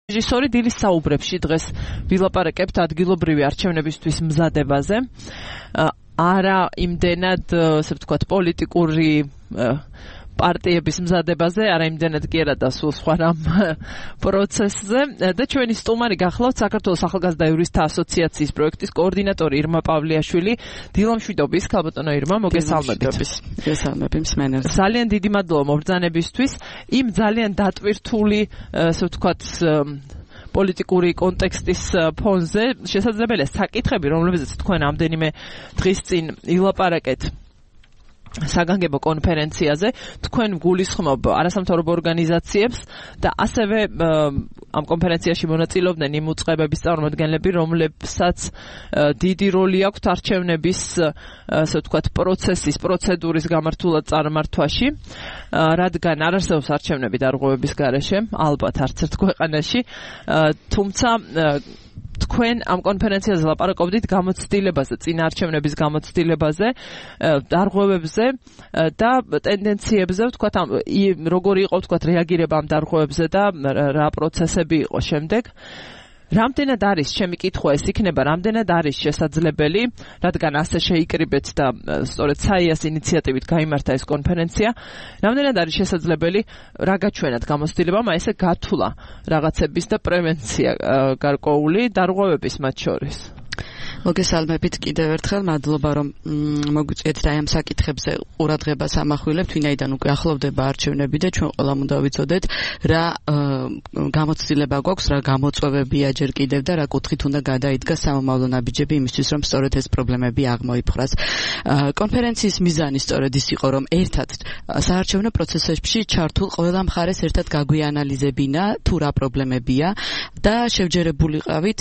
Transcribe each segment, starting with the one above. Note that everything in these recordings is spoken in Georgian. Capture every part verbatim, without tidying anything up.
რეჟისორი დილის საუბრებში დღეს ვილაპარაკებთ ადგილობრივი არჩევნებისთვის მზადებაზე. არა იმდენად, ასე ვთქვათ, პოლიტიკური პარტიების მზადებაზე, არა იმდენად კი არა და სულ სხვა რამ პროცესზე. და ჩვენი სტუმარი გახლავთ საქართველოს ახალგაზრდა იურისტთა ასოციაციის პროექტის კოორდინატორი ირმა პავლიაშვილი. დილამშვიდობის, ქალბატონო ირმა, მოგესალმებით. მოგესალმები მსმენელს. ძალიან დიდი მადლობა მობრძანებისთვის. იმ ძალიან დატვირთული, ასე ვთქვათ, პოლიტიკური კონტექსტის ფონზე შესაძლებელია საკითხები, რომლებზეც თქვენ ამდენიმე დღის წინ ილაპარაკეთ საგანგებო კონფერენციაზე, თქვენ გულისხმობ არასამთავრობო ორგანიზაციებს და ასევე ამ კონფერენციაში მონაწილეობდნენ იმ უწყებების წარმომადგენლები, რომლებსაც დიდი როლი აქვთ არჩევნების, ასე ვთქვათ, პროცესის, პროცედურის გამართულად წარმართვაში, რადგან არ არსებობს არჩევნები დარღვევების გარეშე, ალბათ არც ერთ ქვეყანაში, თუმცა თქვენ ამ კონფერენციაზე ლაპარაკობდით გამოცდილებაზე, წინა არჩევნების გამოცდილებაზე, დარღვევებზე და ტენდენციებზე, ვთქვათ, როგორი იყო, ვთქვათ, რეაგირება ამ დარღვევებზე და რა პროცესები იყო შემდეგ. რამდენად არის, ჩემი კითხვა ეს იქნება, რამდენად არის შესაძლებელი, რადგან ასე შეიკრიბეთ და სწორედ საიას ინიციატივით გაიმართა ეს კონფერენცია, რამდენად არის შესაძლებელი რა გაჩვენათ გამოცდილებამ, აი ესე გათვლა რაღაცების და პრევენცია გარკვეული დარღვევების მათ შორის. მოგესალმებით კიდევ ერთხელ, მადლობა რომ მოგვიწიეთ და ამ საკითხებზე ყურადღებას ამახვილებთ, ვინაიდან უკვე ახლოვდება არჩევნები და ჩვენ ყველამ უნდა ვიცოდეთ რა გამოცდილება გვაქვს, რა გამოწვევებია ჯერ კიდევ და რა კუთხით უნდა გადაიდგა სამომავლო ნაბიჯები იმისთვის, რომ სწორედ ეს პრობლემები აღმოიფხვრას. კონფერენციის მიზანი სწორედ ის იყო, რომ ერთად საარჩევნო პროცესებში ჩართულ ყველა მხარეს ერთად გაგვიანალიზებინა თუ რა პრობლემებია და შევჯერებულიყავით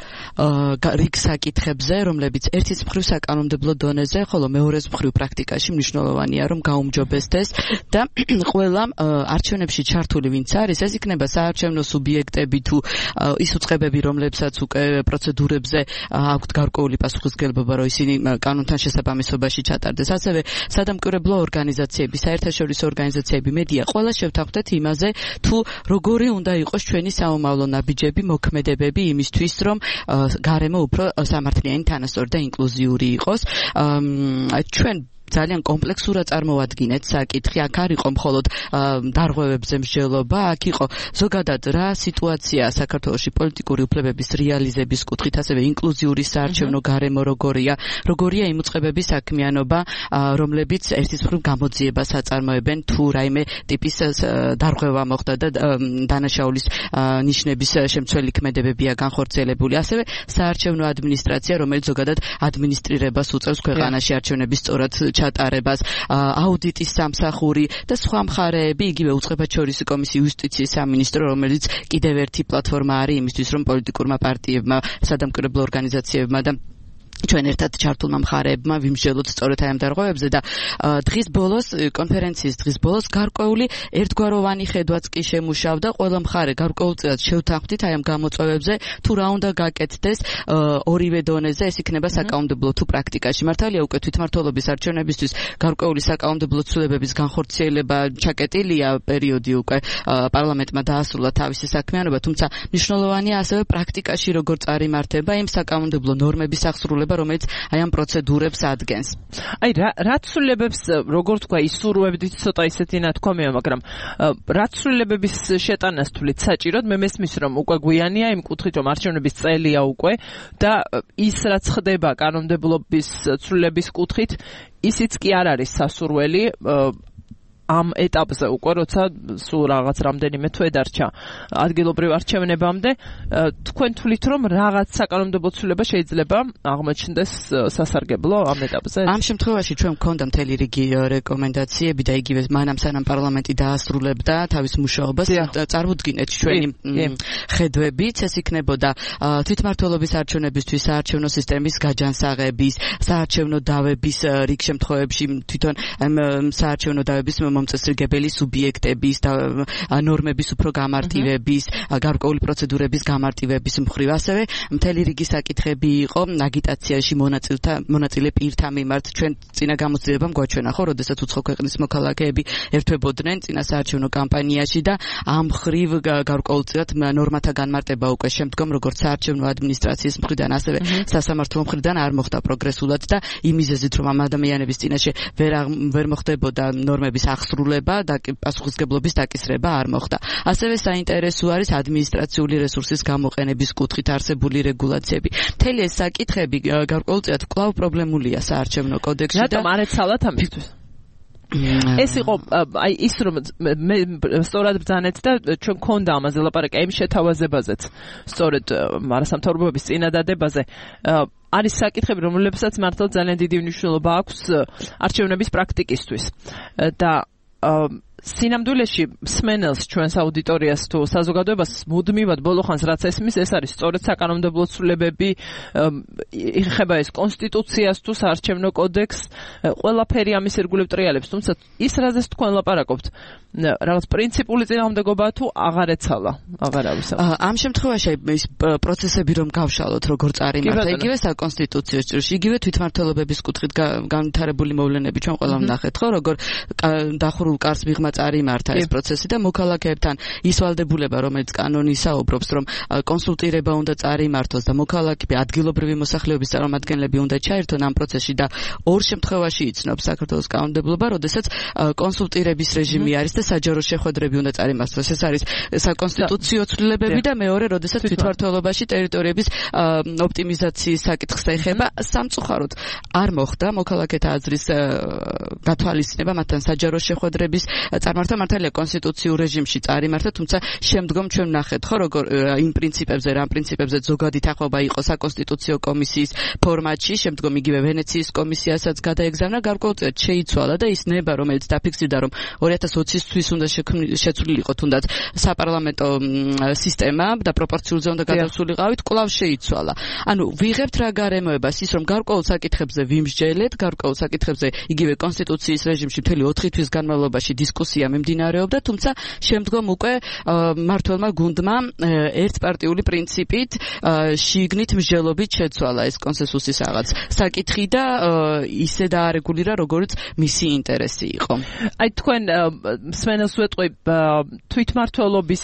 რიგ საკითხებზე, რომლებიც ერთის მხრივ საკანონმდებლო დონეზე, ხოლო მეორეს მხრივ პრაქტიკაში მნიშვნელოვანია, რომ გაუმჯობესდეს და ყველამ არჩევნებში ჩართული ვინც არის, ეს იქნება საარჩევნო სუბიექტები თუ ის უწყებები, რომლებსაც უკვე პროცედურებზე აქვთ გარკვეული პასუხისმგებლობა, რომ ისინი კანონთან შესაბამისობაში ჩატარდეს. ასევე სადამკვირვებლო ორგანიზაციები, საერთაშორისო ორგანიზაციები, მედია, ყველა შევთანხმდეთ იმაზე, თუ როგორი უნდა იყოს ჩვენი სამომავლო ნაბიჯები, მოქმედებები იმისთვის, რომ გარემო უფრო სამართლიანი, თანასწორი და ინკლუზიური იყოს. ჩვენ ძალიან კომპლექსურად წარმოვადგინეთ საკითხი, აქ არ იყო მხოლოდ დარღვევებზე მსჯელობა, აქ იყო ზოგადად რა სიტუაცია საქართველოში პოლიტიკური უფლებების რეალიზების კუთხით, ასევე ინკლუზიური საარჩევნო გარემო როგორია, როგორია იმ უწყებების საქმიანობა, რომლებიც ერთის მხრივ გამოძიებას აწარმოებენ, თუ რაიმე ტიპის დარღვევა მოხდა და დანაშაულის ნიშნების შემცველი ქმედებებია განხორციელებული, ასევე საარჩევნო ადმინისტრაცია, რომელიც ზოგადად ადმინისტრირებას უწევს ქვეყანაში არჩევნების სწორად ჩატარებას, აუდიტის სამსახური და სხვა მხარეები, იგივე უწყებაჩვეულო კომისია, იუსტიციის სამინისტრო, რომელიც კიდევ ერთი პლატფორმა არის იმისთვის, რომ პოლიტიკურმა პარტიებმა, სადამკვირვებლო ორგანიზაციებმა და ჩვენ ერთად ჩართულმა მხარეებმა ვიმსჯელოთ სწორედ აი ამ დარღვევებზე და დღის ბოლოს, კონფერენციის დღის ბოლოს გარკვეული ერთგვაროვანი ხედვაც კი შემუშავდა, ყველა მხარე გარკვეულწილად შევთანხმდით აი ამ გამოწვევებზე, თუ რა უნდა გაკეთდეს ორივე დონეზე, ეს იქნება საკანონმდებლო თუ პრაქტიკაში. მართალია უკვე თვითმმართველობის არჩევნებისთვის გარკვეული საკანონმდებლო ცვლილებების განხორციელება ჩაკეტილია, პერიოდი უკვე პარლამენტმა დაასრულა თავისი საქმიანობა, თუმცა მნიშვნელოვანია ასევე პრაქტიკაში როგორ წარიმართება იმ საკანონმდებლო ნორმების აღსრულება, რომელიც აი ამ პროცედურებს ადგენს. აი რა რა ცვლილებებს, როგორ თქვა, ისურვებდით, ცოტა ისეთი ნათქვამია, მაგრამ რა ცვლილებების შეტანას თვლით საჭიროდ? მე მესმის, რომ უკვე გვიანია იმ კუთხით, რომ არჩევნების წელია უკვე და ის რაც ხდება კანონმდებლობის ცვლილების კუთხით, ისიც კი არ არის სასურველი ამ ეტაპზე უკვე, როცა სულ რაღაც რამდენიმე თვე დარჩა ადგილობრივ არჩევნებამდე, თქვენ თვლით, რომ რაღაც საკანონმდებლო ცვლილება შეიძლება აღმოჩნდეს სასარგებლო ამ ეტაპზე? ამ შემთხვევაში ჩვენ გვქონდა მთელი რიგი რეკომენდაციები და იგივე მანამ სანამ პარლამენტი დაასრულებდა თავის მუშაობას, წარმოუდგინეთ ჩვენი ხედვებიც, ეს იქნებოდა თვითმმართველობის არჩევნებისთვის საარჩევნო სისტემის გაჯანსაღების, საარჩევნო დავების რიგ შემთხვევებში თვითონ საარჩევნო დავების შემომწესრიგებელი სუბიექტების და ნორმების უფრო გამარტივების, გარკვეული პროცედურების გამარტივების მხრივ, ასევე მთელი რიგი საკითხები იყო აგიტაციაში მონაწილეთა მონაწილე პირთა მიმართ. ჩვენ წინა გამოცდილებამ გვაჩვენა, ხო, როდესაც უცხო ქვეყნის მოქალაქეები ერთვებოდნენ წინა საარჩევნო კამპანიაში და ამ მხრივ გარკვეულწილად ნორმათა განმარტება უკვე შემდგომ როგორც საარჩევნო ადმინისტრაციის მხრიდან, ასევე სასამართლო მხრიდან არ მოხდა პროგრესულად და იმიზეზით, რომ ამ ადამიანების წინაშე ვერ ვერ მოხდებოდა ნორმების აღსრულება და პასუხისმგებლობის დაკისრება არ მოხდა. ასევე საინტერესო არის ადმინისტრაციული რესურსის გამოყენების კუთხით არსებული რეგულაციები. მთელი ეს საკითხები გარკვეულწილად კვლავ პრობლემულია საარჩევნო კოდექსში და რატომ არ ეცალათ ამისთვის? ეს იყო აი ის რომ მე სწორად ბრძანეთ და ჩვენ გქონდა ამაზე ლაპარაკი აი შეთავაზებაზეც სწორედ არასამთავრობოების წინადადებაზე არის საკითხები რომლებსაც მართლა ძალიან დიდი მნიშვნელობა აქვს არჩევნების პრაქტიკისთვის და სინამდვილეში მსმენელს ჩვენს აუდიტორიას თუ საზოგადოებას მუდმივად ბოლო ხანს რაც ესმის ეს არის სწორედ საკანონმდებლო ცვლილებები იხება ეს კონსტიტუციას თუ საარჩევნო კოდექსს ყველაფერი ამის ირგვლივ ტრიალებს თუმცა ის რაზეც თქვენ ლაპარაკობთ რაღაც პრინციპული წინააღმდეგობა თუ აღარ ეცალა აღარ არის ამ შემთხვევაში ის პროცესები რომ გავშალოთ როგორ წარიმართა იგივე საკონსტიტუციო ჭრილში იგივე თვითმმართველობების კუთხით განვითარებული მოვლენები ჩვენ ყველამ ნახეთ ხო როგორ დახურულ კარს მიღმა წარიმართა ეს პროცესი და მოქალაქეებთან ის ვალდებულება რომელიც კანონი საუბრობს რომ კონსულტირება უნდა წარიმართოს და მოქალაქეები ადგილობრივი მოსახლეობის წარმომადგენლები უნდა ჩაერთონ ამ პროცესში და ორ შემთხვევაში იცნობს საქართველოს კანონმდებლობა როდესაც კონსულტირების რეჟიმი არის და საჯარო შეხვედრები უნდა წარიმართოს ეს არის საკონსტიტუციო ცვლილებები და მეორე როდესაც თვითმმართველობაში ტერიტორიების ოპტიმიზაციის საკითხს ეხება სამწუხაროდ არ მოხდა მოქალაქეთა აზრის გათვალისწინება მათთან საჯარო შეხვედრების წარმართა მართალია კონსტიტუციურ რეჟიმში წარიმართა თუმცა შემდგომ ჩვენ ნახეთ ხო როგორ იმ პრინციპებზე რა პრინციპებზე ზოგადი თანხმობა იყო საკონსტიტუციო კომისიის ფორმატში შემდგომ იგივე ვენეციის კომისიასაც გადაეგზავნა გარკვეულწილად შეიცვალა და ის ნება რომელიც დაფიქსირდა რომ ორი ათას ოცისთვის უნდა შეცვლილიყო თუნდაც საპარლამენტო სისტემა და პროპორციულზე უნდა გადასულიყავით კვლავ შეიცვალა ანუ ვიღებთ რა გარემოებას ის რომ გარკვეულ საკითხებზე ვიმსჯელეთ გარკვეულ საკითხებზე იგივე კონსტიტუციის რეჟიმში მთელი ოთხი თვის განმავლობაში დისკუსია მიმდინარეობდა, თუმცა შემდგომ უკვე მმართველმა გუნდმა ერთპარტიული პრინციპით შიგნით მსჯელობით შეცვალა ეს კონსენსუსის რაღაც საკითხი და ისე დაარეგულირა, როგორც მისი ინტერესი იყო. აი თქვენ მსმენელს ვეტყვი თვითმმართველობის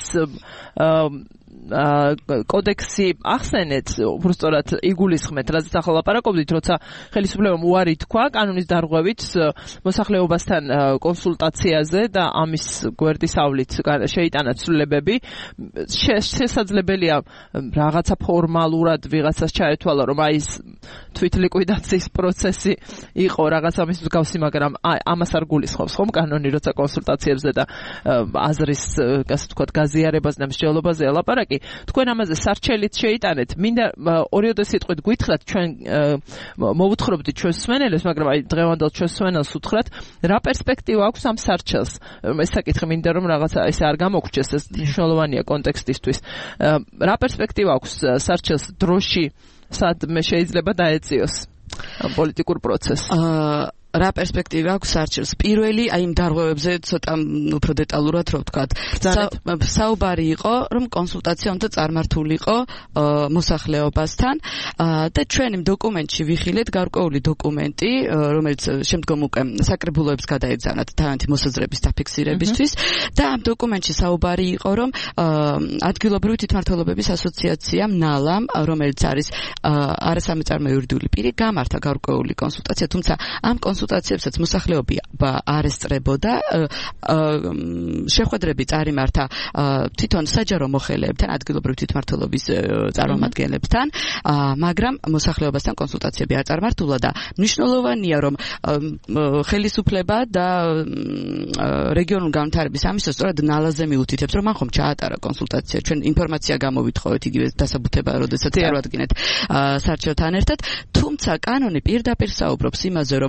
კოდექსი ახსენეთ, უბრალოდ იგულისხმეთ, რაც ახლა ლაპარაკობდით, როცა ხელისუფლებამ უარი თქვა კანონის დარღვევით მოსახლეობასთან კონსულტაციაზე და ამის გვერდისავლით შეიტანა ცვლილებები. შესაძლებელია რაღაცა ფორმალურად ვიღაცას ჩაეთვალა, რომ აი ეს თვითლიკვიდაციის პროცესი იყო რაღაცა მის მსგავსი, მაგრამ ამას არ გულისხმობს ხომ კანონი, როცა კონსულტაციებზე და აზრის, ასე ვთქვათ, გაზიარებაზე და მსჯელობაზე ლაპარაკი. თქვენ ამაზე სარჩელით შეიტანეთ. მინდა ორიოდე სიტყვით გითხრათ, ჩვენ მოვუთხრობდით ჩვენს მსმენელებს, მაგრამ აი დღევანდელ ჩვენს მსმენელს უთხრათ, რა პერსპექტივა აქვს ამ სარჩელს. ეს საკითხი მინდა რომ რაღაცა ესე არ გამოგვრჩეს, ეს მნიშვნელოვანია კონტექსტისთვის. რა პერსპექტივა აქვს სარჩელს დროში, სადმე შეიძლება დაეწიოს პოლიტიკურ პროცესს? რა პერსპექტივა აქვს სარჩელს? პირველი, აი იმ დარღვევებზე ცოტა უფრო დეტალურად რო ვთქვათ. საუბარი იყო, რომ კონსულტაცია უნდა წარმართულიყო მოსახლეობასთან და ჩვენ იმ დოკუმენტში ვიხილეთ გარკვეული დოკუმენტი, რომელიც შემდგომ უკვე საკრებულოებს გადაეგზავნათ თავიანთი მოსაზრების დაფიქსირებისთვის და ამ დოკუმენტში საუბარი იყო, რომ ადგილობრივი თვითმმართველობების ასოციაციამ ნალამ, რომელიც არის არასამეწარმო იურიდიული პირი, გამართა გარკვეული კონსულტაცია, თუმცა ამ კონსულტაციებსაც მოსახლეობა არ ესწრებოდა. შეხვედრები წარიმართა თვითონ საჯარო მოხელეებთან, ადგილობრივი თვითმმართველობის წარმომადგენლებთან, მაგრამ მოსახლეობასთან კონსულტაციები არ წარმართულა და მნიშვნელოვანია, რომ ხელისუფლება და რეგიონულ განვითარების სამინისტრო სწორედ ნალაზე მიუთითებს, რომ მან ხომ ჩაატარა კონსულტაცია. ჩვენ ინფორმაცია გამოვითხოვეთ იგივე დასაბუთება, როდესაც წარვადგინეთ საარჩევნოთან ერთად, თუმცა კანონი პირდაპირ საუბრობს იმაზე, რომ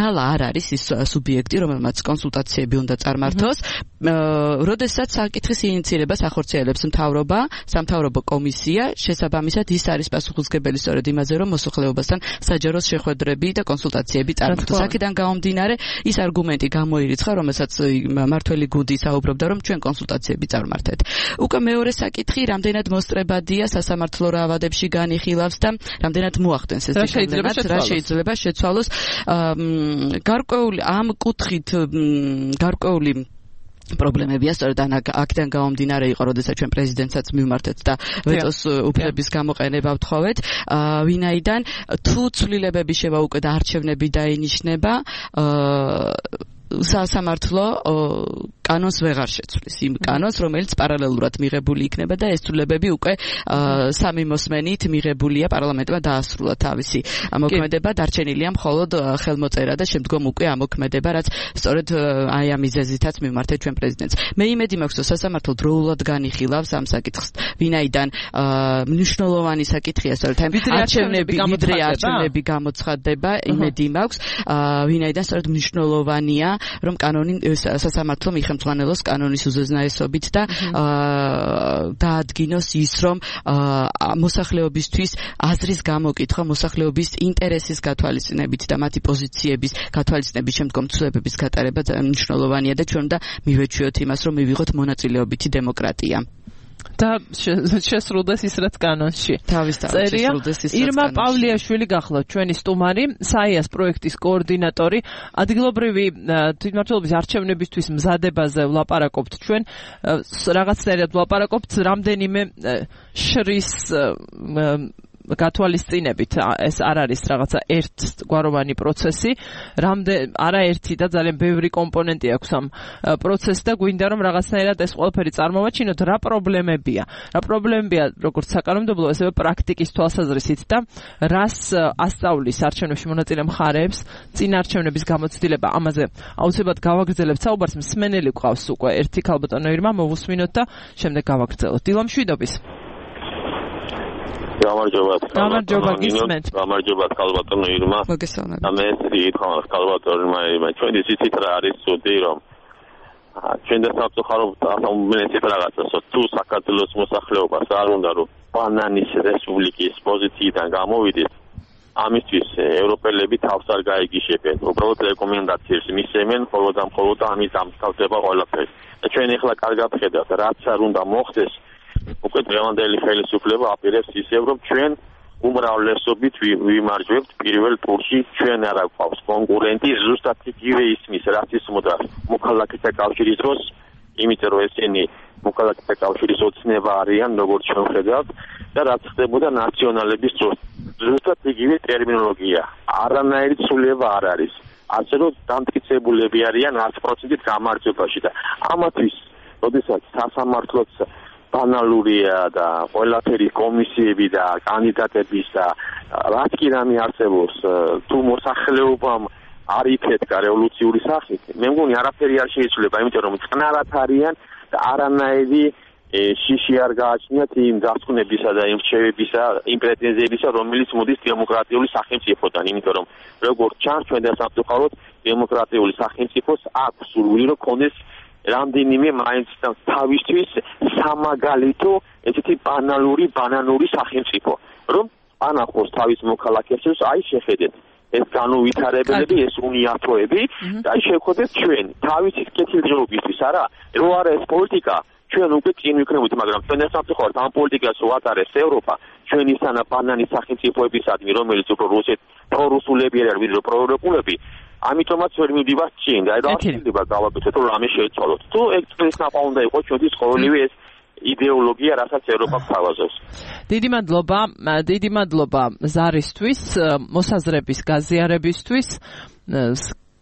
ძალა არ არის ის სუბიექტი, რომელმაც კონსულტაციები უნდა წარმართოს. როდესაც საკითხის ინიციირებას ახორციელებს მთავრობა, სამთავრობო კომისია, შესაბამისად ის არის პასუხისმგებელი სწორედ იმაზე, რომ მოსახლეობასთან საჯარო შეხვედრები და კონსულტაციები წარმართოს. აქედან გამომდინარე, ის არგუმენტი გამოირიცხა, რომელსაც მართველი გუნდი საუბრობდა, რომ ჩვენ კონსულტაციები წარმართეთ. უკვე მეორე საკითხი, რამდენად მოსწრებადია სასამართლო რაავადებში განიხილავს და რამდენად მოახდენს ეს გავლენაც, რა შეიძლება შეცვალოს. გარკვეული ამ კუთხით გარკვეული პრობლემებია, სწორედ აქედან გამომდინარე იყო, როდესაც ჩვენ პრეზიდენტსაც მივმართეთ და ვეტოს უფლების გამოყენება ვთხოვეთ, ვინაიდან თუ ცვლილებები შევა უკვე და არჩევნები დაინიშნება, სასამართლო კანონს ვეღარ შეცვლის, იმ კანონს, რომელიც პარალელურად მიღებული იქნება და ეს ცვლილებები უკვე სამი მოსმენით მიღებულია, პარლამენტმა დაასრულა თავისი ამოქმედება, დარჩენილია მხოლოდ ხელმოწერა და შემდგომ უკვე ამოქმედება, რაც სწორედ აი ამ მიზეზითაც მივმართეთ ჩვენ პრეზიდენტს. მე იმედი მაქვს, რომ სასამართლო დროულად განიხილავს ამ საკითხს, ვინაიდან მნიშვნელოვანი საკითხია, სწორედ ამ არჩევნები, ვიდრე არჩევნები გამოცხადდება, იმედი მაქვს, ვინაიდან სწორედ მნიშვნელოვანია, რომ კანონი სასამართლო მიხემძღვანელოს კანონის უზენაესობით და დაადგინოს ის, რომ მოსახლეობისთვის აზრის გამოკითხვა, მოსახლეობის ინტერესის გათვალისწინებით და მათი პოზიციების გათვალისწინებით შემდგომ ცვლილებების გატარება მნიშვნელოვანია და ჩვენ უნდა მივეჩვიოთ იმას, რომ მივიღოთ მონაწილეობითი დემოკრატია. და შესრულდეს ის რაც კანონში. თავისთავად შესრულდეს ის რაც კანონში. ირმა პავლიაშვილი გახლავთ ჩვენი სტუმარი, საიას პროექტის კოორდინატორი. ადგილობრივი თვითმმართველობის არჩევნებისთვის მზადებაზე ვლაპარაკობთ ჩვენ. რაღაცნაირად ვლაპარაკობთ რამდენიმე შრის გათვალისწინებით, ეს არ არის რაღაცა ერთგვაროვანი პროცესი, რამდენ არაერთი და ძალიან ბევრი კომპონენტი აქვს ამ პროცესს და გვინდა რომ რაღაცნაირად ეს ყველაფერი წარმოვაჩინოთ, რა პრობლემებია. რა პრობლემებია როგორც საკანონმდებლო, ასევე პრაქტიკის თვალსაზრისით და რას ასწავლის არჩევნებში მონაწილე მხარეებს წინ არჩევნების გამოცდილება. ამაზე აუცილებლად გავაგრძელებთ საუბარს, მსმენელი გვყავს უკვე ერთი ქალბატონო ირმა, მოვუსმინოთ და შემდეგ გავაგრძელოთ. დილა მშვიდობის. გამარჯობა. გამარჯობა გისმენთ. გამარჯობა ქალბატონო ირმა. მოგესალმებით. და მე სიტყვა ქალბატონო ირმა, ჩვენ ისიც რა არის ცუდი რომ ჩვენ და სამწუხაროდ ამენით რაღაცას თუ საქართველოს მოსახლეობას არ უნდა რომ ბანანის რესპუბლიკის პოზიციიდან გამოვიდეთ, ამისთვის ევროპელები თავს არ გაიგიშებენ. უბრალოდ რეკომენდაციებს მისცემენ, მხოლოდ და მხოლოდ ამის დამთავრდება ყველაფერი. და ჩვენ ახლა კარგად ხედავთ, რაც არ უნდა მოხდეს, უკვე დღევანდელი ხელისუფლება აპირებს ისევ, რომ ჩვენ უმრავლესობით ვიმარჯვებთ პირველ ტურში, ჩვენ არ გვყავს კონკურენტი, ზუსტად იგივე ისმის რასიზმო და მოქალაქეთა კავშირის დროს, იმიტომ რომ ესენი მოქალაქეთა კავშირის ოცნება არიან, როგორც ჩვენ ვხედავთ, და რაც ხდებოდა ნაციონალების დროს. ზუსტად იგივე ტერმინოლოგია, არანაირი ცვლილება არ არის. ასე რომ დამტკიცებულები არიან ათი პროცენტით გამარჯვებაში და ამათვის, როდესაც სასამართლოც ბანალურია და ყველაფერი კომისიები და კანდიდატების და რაც კი რამე არსებობს, თუ მოსახლეობამ არ იფეთქა რევოლუციური სახით, მე მგონი არაფერი არ შეიძლება, იმიტომ რომ წყნარად არიან და არანაირი შიში არ გააჩნიათ იმ დასკვნებისა და იმ რჩევებისა, იმ პრეტენზიებისა, რომელიც მოდის დემოკრატიული სახელმწიფოდან, იმიტომ რომ როგორც ჩანს, ჩვენ და სამწუხაროდ დემოკრატიული სახელმწიფოს აქვს სურვილი, რომ ქონდეს რამდენიმე მაინც თავისთვის სამაგალითო, ესეთი ბანალური, ბანანური სახელმწიფო, რომ ანახოს თავის მოქალაქეებს, აი შეხედეთ, ეს განუვითარებელები, ეს უნიათოები და აი შევხვდეთ ჩვენ თავისი კეთილდღეობისთვის, არა, რო არა ეს პოლიტიკა, ჩვენ უკვე წინ ვიქნებით, მაგრამ ჩვენ ეს სამწუხაროდ ამ პოლიტიკას უატარებს ევროპა, ჩვენ ისანა ბანანის სახელმწიფოებისადმი, რომელიც უფრო რუსეთ პრორუსულები არიან, ვიდრე პროევროპულები. ამიტომაც ვერ მივდივართ წინ და რა შეიძლება გავაკეთოთ, რომ რამე შეეცვალოთ. თუ ეგ წრის ნახვა უნდა იყოს ჩვენთვის ყოველივე ეს იდეოლოგია, რასაც ევროპა გვთავაზობს. დიდი მადლობა, დიდი მადლობა ზარისთვის, მოსაზრების გაზიარებისთვის.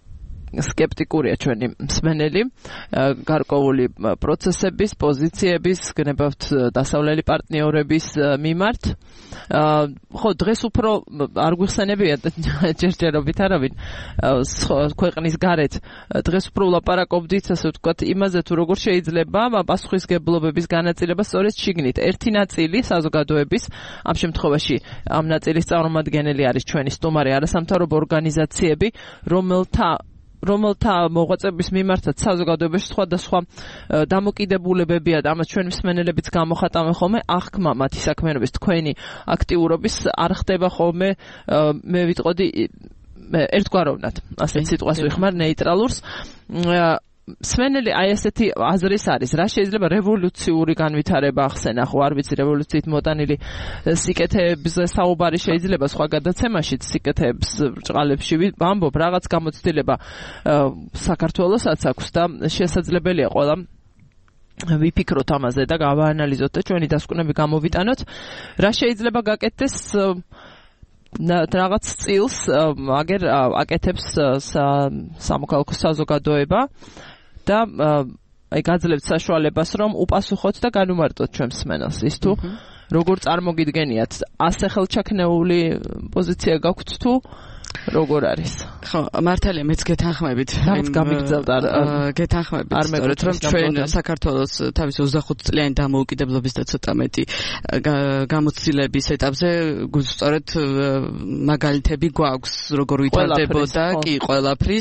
სკეპტიკურია ჩვენი მსმენელი გარკვეული პროცესების, პოზიციების, გნებავთ დასავლელი პარტნიორების მიმართ. ხო, დღეს უფრო არ გვიხსენებია ჯერჯერობით არავინ ქვეყნის გარეთ. დღეს უფრო ვლაპარაკობდით, ასე ვთქვათ, იმაზე თუ როგორ შეიძლება პასუხისმგებლობების განაწილება სწორედ შიგნით. ერთი ნაწილი საზოგადოების, ამ შემთხვევაში ამ ნაწილის წარმომადგენელი არის ჩვენი სტუმარი არასამთავრობო ორგანიზაციები, რომელთა რომელთა მოღვაწეობის მიმართაც საზოგადოებაში სხვადასხვა დამოკიდებულებებია და ამას ჩვენი მსმენელებიც გამოხატავენ ხოლმე, აღქმა მათი საქმიანობის თქვენი აქტიურობის არ ხდება ხოლმე, მე ვიტყოდი ერთგვაროვნად, ასეთ სიტყვას ვიხმარ ნეიტრალურს. მსმენელი აი ესეთი აზრის არის, რა შეიძლება რევოლუციური განვითარება ახსენა, ხო არ ვიცი რევოლუციით მოტანილი სიკეთეებზე საუბარი შეიძლება სხვა გადაცემაშიც სიკეთეებს ბრჭყალებში ვამბობ, რაღაც გამოცდილება საქართველოსაც აქვს და შესაძლებელია ყველა ვიფიქროთ ამაზე და გავაანალიზოთ და ჩვენი დასკვნები გამოვიტანოთ. რა შეიძლება გაკეთდეს რაღაც წილს აგერ აკეთებს სამოქალაქო საზოგადოება და აი გაძლევთ საშუალებას რომ უპასუხოთ და განუმარტოთ ჩვენ მსმენელს ის თუ როგორ წარმოგიდგენიათ ასე ხელჩაქნეული პოზიცია გაქვთ თუ როგორ არის? ხო, მართალია მეც გეთანხმებით. რაღაც გამიგზავდა გეთანხმებით. სწორედ რომ ჩვენ საქართველოს თავის ოცდახუთ წლიანი დამოუკიდებლობის და ცოტა მეტი გამოცდილების ეტაპზე სწორედ მაგალითები გვაქვს, როგორ ვითარდებოდა კი ყველაფრის.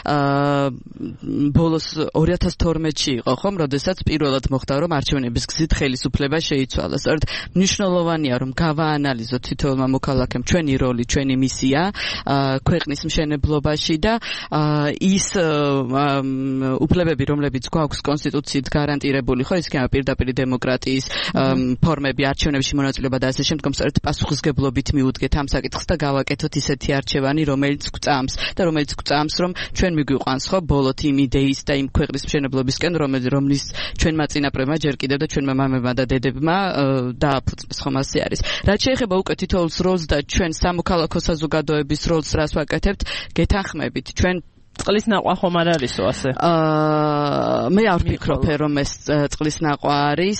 ბოლოს ორი ათას თორმეტში იყო ხომ, როდესაც პირველად მოხდა რომ არჩევნების გზით ხელისუფლება შეიცვალა. სწორედ მნიშვნელოვანია რომ გავაანალიზოთ თითოეულმა მოქალაქემ ჩვენი როლი, ჩვენი მისია ქვეყნის მშენებლობაში და ის უფლებები, რომლებიც გვაქვს კონსტიტუციით გარანტირებული, ხო, ის იქნება პირდაპირ დემოკრატიის ფორმები, არჩევნებში მონაწილეობა და ასე შემდგომ, სწორედ პასუხისმგებლობით მიუდგეთ ამ საკითხს და გავაკეთოთ ისეთი არჩევანი, რომელიც გვწამს და რომელიც გვწამს, რომ ჩვენ მიგვიყვანს, ხო, ბოლოთ იმ იდეის და იმ ქვეყნის მშენებლობისკენ, რომლის ჩვენმა წინაპრებმა ჯერ კიდევ და ჩვენმა მამებმა და დედებმა დააფუძნეს, ხომ ასე არის. რაც შეეხება უკვე თითოეულს როლს და ჩვენ სამოქალაქო საზოგადოების როლს რას ვაკეთებთ, გეთანხმებით ჩვენ წყლის ნაყვა ხომ არ არისო ასე? აა მე არ ვფიქრობ რომ ეს წყლის ნაყვა არის.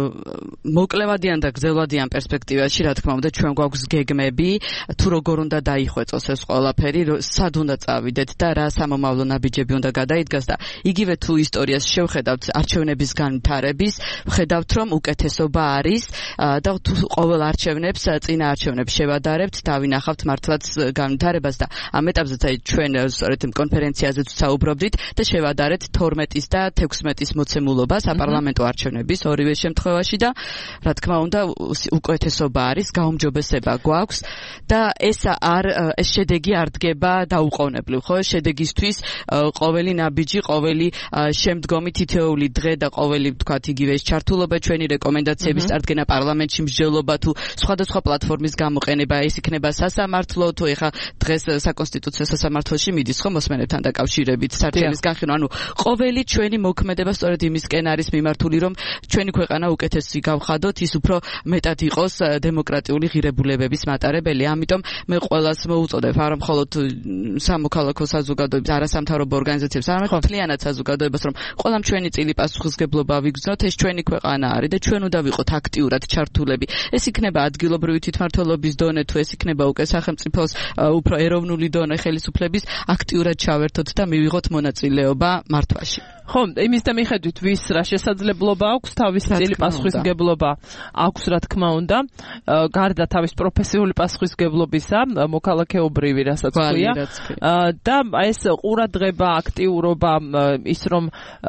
მოკლევადიან და გრძელვადიან პერსპექტივაში, რა თქმა უნდა, ჩვენ გვაქვს გეგმები, თუ როგორ უნდა დაიხვეწოს ეს ყველაფერი, სად უნდა წავიდეთ და რა სამომავლო ნაბიჯები უნდა გადაიდგას და იგივე თუ ისტორიას შევხედავთ არჩევნების განვითარების, ვხედავთ რომ უკეთესობა არის და თუ ყოველ არჩევნებს წინა არჩევნებს შევადარებთ, დავინახავთ მართლაც განვითარებას და ამ ეტაპზეც აი ჩვენ სწორედ კონფერენციაზე ვსაუბრობდით და შევადარეთ თორმეტის და თექვსმეტის მოცემულობა საპარლამენტო არჩევნების ორივე შემთხვევაში და რა თქმა უნდა უკეთესობა არის, გაუმჯობესება გვაქვს და ეს არ ეს შედეგი არ დგება დაუყოვნებლივ, ხო? შედეგისთვის ყოველი ნაბიჯი, ყოველი შემდგომი თითოეული დღე და ყოველი ვთქვათ იგივე ეს ჩართულობა, ჩვენი რეკომენდაციების წარდგენა პარლამენტში, მსჯელობა თუ სხვადასხვა პლატფორმის გამოყენება, ეს იქნება სასამართლო თუ ეხა დღეს საკონსტიტუციო სასამართლოში მიდის, ხო, მოსმენებთან დაკავშირებით სარჩელის განხილვა, ანუ ყოველი ჩვენი მოქმედება სწორედ იმისკენ არის მიმართული, რომ ჩვენი ქვეყანა უკეთესი გავხადოთ, ის უფრო მეტად იყოს დემოკრატიული ღირებულებების მატარებელი. ამიტომ მე ყველას მოუწოდებ, არა მხოლოდ სამოქალაქო საზოგადოებას, არასამთავრობო ორგანიზაციებს, არამედ მთლიანად საზოგადოებას, რომ ყველამ ჩვენი წილი პასუხისმგებლობა ვიგრძნოთ, ეს ჩვენი ქვეყანა არის და ჩვენ უნდა ვიყოთ აქტიურად ჩართულები. ეს იქნება ადგილობრივი თვითმმართველობის დონე, თუ ეს იქნება უკვე სახელმწიფოს უფრო ეროვნული დონე ხელისუფლების, აქტიურად ჩავერთოთ და მივიღოთ მონაწილეობა მართვაში. ხო, იმის და მიხედვით ვის რა შესაძლებლობა აქვს, თავის წილი პასუხისმგებლობა აქვს, რა თქმა უნდა, გარდა თავის პროფესიული პასუხისმგებლობისა, მოქალაქეობრივი, რასაც ქვია. და ეს ყურადღება, აქტიურობა, ის რომ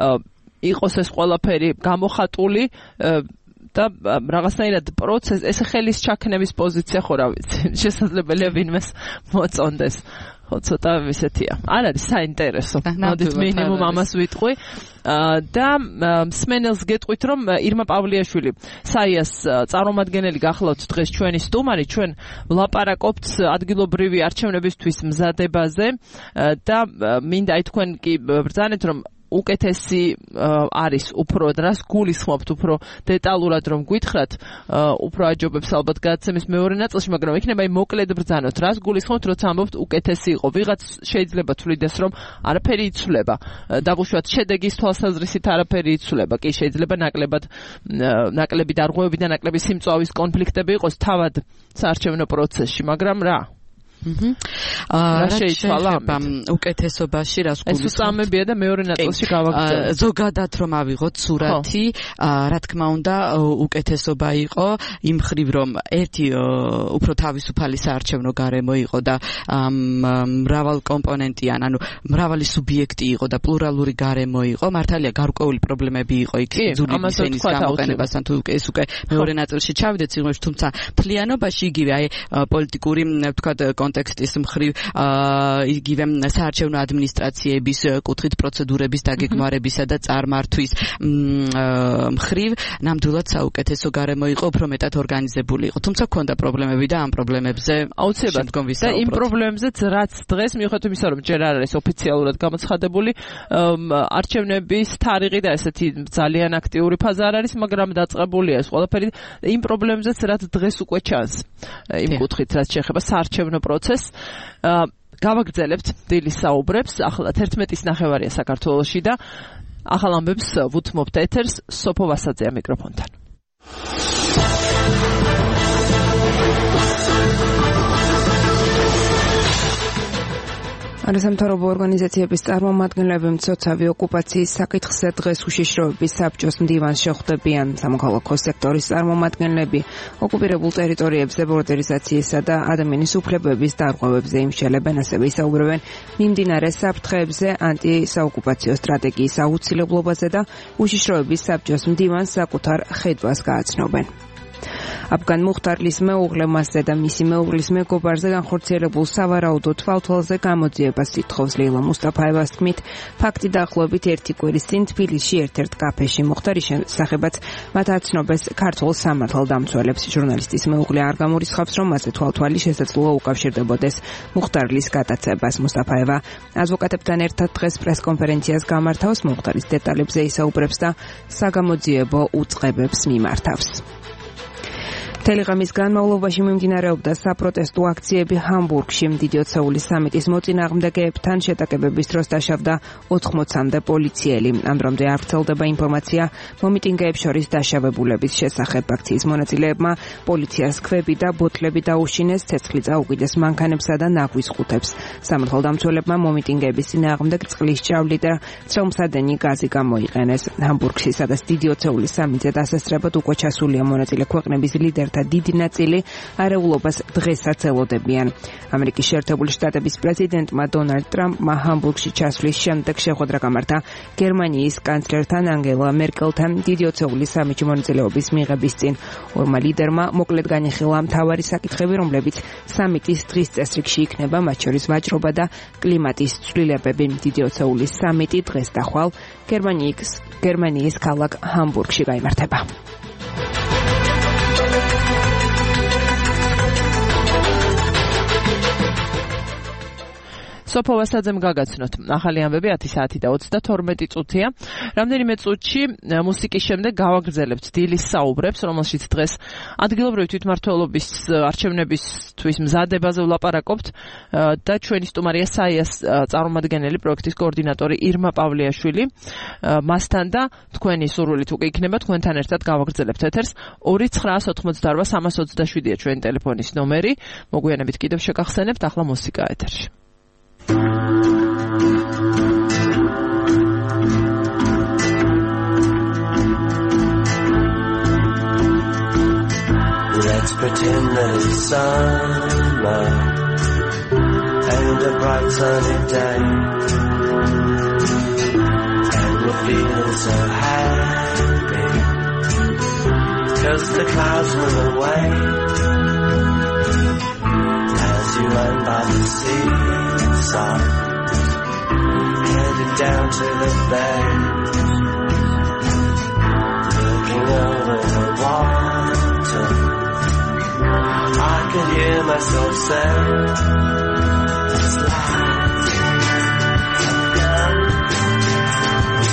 იყოს ეს ყველაფერი გამოხატული და რაღაცნაირად პროცესი, ეს ხელის ჩაქნების პოზიცია ხო რა ვიცი, შესაძლებელია ვინმეს მოწონდეს. ხო, ცოტა ისეთია. არ არის საინტერესო. მოდით მინიმუმ ამას ვიტყვი. და მსმენელს გეტყვით, რომ ირმა პავლიაშვილი, საიას წარმომადგენელი გახლავთ დღეს ჩვენი სტუმარი, ჩვენ ვლაპარაკობთ ადგილობრივი არჩევნებისთვის მზადებაზე და მინდა აი თქვენ კი ბრძანეთ, რომ უკეთესი არის უფრო რას გულისხმობთ უფრო დეტალურად რომ გითხრათ უფრო აჯობებს ალბათ გადაცემის მეორე ნაწილში მაგრამ იქნება იმ მოკლედ ბრძანოთ რას გულისხმობთ როცა ამბობთ უკეთესი იყო ვიღაც შეიძლება თვლიდეს რომ არაფერი იცვლება დაგუშვათ შედეგის თვალსაზრისით არაფერი იცვლება კი შეიძლება ნაკლებად ნაკლები დარღვევები და ნაკლები სიმწვავის კონფლიქტები იყოს თავად საარჩევნო პროცესში მაგრამ რა აა შეიძლება უკეთესობაში რას გულისხმობთ? ეს უწამებია და მეორე ნაწილში გავაგრძელებ. ზოგადად რომ ავიღოთ სურათი, რა თქმა უნდა, უკეთესობა იყო იმ ხრივ რომ ერთი უფრო თავისუფალი საარჩევნო გარემო იყო და მრავალ კომპონენტიან, ანუ მრავალი სუბიექტი იყო და პლურალური გარემო იყო. მართალია გარკვეული პრობლემები იყო იქ ძულის ენის გამოყენებასთან თუ ეს უკვე მეორე ნაწილში ჩავიდეთ სიღრმეში, თუმცა მთლიანობაში იგივე აი პოლიტიკური ვთქვათ კონტექსტის მხრივ იგივე საარჩევნო ადმინისტრაციების კუთხით პროცედურების დაგეგმარებისა და წარმართვის მხრივ ნამდვილად საუკეთესო გარემო იყო, უფრო მეტად ორგანიზებული იყო. თუმცა ჰქონდა პრობლემები და ამ პრობლემებზე აუცილებლად და იმ პრობლემებზეც რაც დღეს მიუხედავად იმისა რომ ჯერ არ არის ოფიციალურად გამოცხადებული არჩევნების თარიღი და ესეთი ძალიან აქტიური ფაზა არ არის, მაგრამ დაწყებულია ეს ყველაფერი იმ პრობლემებზეც რაც დღეს უკვე ჩანს იმ კუთხით რაც შეეხება საარჩევნო პროცესს გავაგრძელებთ დილის საუბრებს ახლა თერთმეტის ნახევარია საქართველოში და ახალ ამბებს ვუთმობთ ეთერს სოფო ვასაძეა მიკროფონთან არასამთავრობო ორგანიზაციების წარმომადგენლები მცოცავი ოკუპაციის საკითხზე დღეს უშიშროების საბჭოს მდივანს შეხვდებიან. სამოქალაქო სექტორის წარმომადგენლები ოკუპირებულ ტერიტორიებზე ბორდერიზაციისა და ადამიანის უფლებების დარღვევებზე იმშელებენ, ასევე ისაუბრებენ მიმდინარე საფრთხეებზე, ანტისაოკუპაციო სტრატეგიის აუცილებლობაზე და უშიშროების საბჭოს მდივანს საკუთარ ხედვას გააცნობენ. აფგან მუხტარლის მეუღლემასზე და მისი მეუღლის მეგობარზე განხორციელებულ სავარაუდო თვალთვალზე გამოძიებას ითხოვს ლეილა მუსტაფაევას თქმით, ფაქტი დაახლოებით ერთი კვირის წინ თბილისში ერთ-ერთ კაფეში მუხტარის შესახებაც მათ აცნობეს ქართულ სამართალდამცველებს. ჟურნალისტის მეუღლე არ გამორიცხავს, რომ მასზე თვალთვალი შესაძლოა უკავშირდებოდეს მუხტარლის გადაცებას. მუსტაფაევა ადვოკატებთან ერთად დღეს პრესკონფერენციას გამართავს, მუხტარის დეტალებზე ისაუბრებს და საგამოძიებო უწყებებს მიმართავს. თელეგრამის განმავლობაში მიმდინარეობდა საპროტესტო აქციები ჰამბურგში. დიდი ოცეულის სამიტის მოწინააღმდეგეებთან შეტაკებების დროს დაშავდა ოთხმოცამდე პოლიციელი. ამ დრომდე არ ვრცელდება ინფორმაცია მომიტინგეებს შორის დაშავებულების შესახებ. აქციის მონაწილეებმა პოლიციას ქვები და ბოთლები დაუშინეს, ცეცხლი წაუყიდეს მანქანებსა და ნაგვის ყუთებს. სამართალდამცველებმა მომიტინგეების წინააღმდეგ წყლის ჭავლი და წვიმსადენი გაზი გამოიყენეს. ჰამბურგში, სადაც დიდი ოცეულის სამიტზე დასასწრებად უკვე ჩასულია მონაწილე ქვეყნების ლიდერთა დიდი ნაწილი არეულობას დღესაც ელოდებიან. ამერიკის შეერთებული შტატების პრეზიდენტმა დონალდ ტრამპმა ჰამბურგში ჩასვლის შემდეგ შეხვედრა გამართა გერმანიის კანცლერთან ანგელა მერკელთან დიდი ოცეულის სამიტში მონაწილეობის მიღების წინ. ორმა ლიდერმა მოკლედ განიხილა მთავარი საკითხები, რომლებიც სამიტის დღის წესრიგში იქნება, მათ შორის ვაჭრობა და კლიმატის ცვლილებები. დიდი ოცეულის სამიტი დღეს და ხვალ გერმანიის გერმანიის ქალაქ ჰამბურგში გაიმართება. სოფო ვასაძემ გაგაცნოთ. ახალი ამბები ათი საათი და ოცდათორმეტი წუთია. რამდენიმე წუთში მუსიკის შემდეგ გავაგრძელებთ დილის საუბრებს, რომელშიც დღეს ადგილობრივი თვითმმართველობის არჩევნებისთვის მზადებაზე ვლაპარაკობთ და ჩვენი სტუმარია საიას წარმომადგენელი პროექტის კოორდინატორი ირმა პავლიაშვილი. მასთან და თქვენი სურვილით უკვე იქნება თქვენთან ერთად გავაგრძელებთ ეთერს. ორი ცხრაას ოთხმოცდაორვა სამას ოცდაშვიდია ჩვენი ტელეფონის ნომერი. მოგვიანებით კიდევ შეგახსენებთ, ახლა მუსიკა ეთერში. Let's pretend that it's summer and a bright sunny day, and we're feeling so happy 'cause the clouds move away as you run by the seaside, headed down to the bay, looking over the water. I can hear myself say, slide,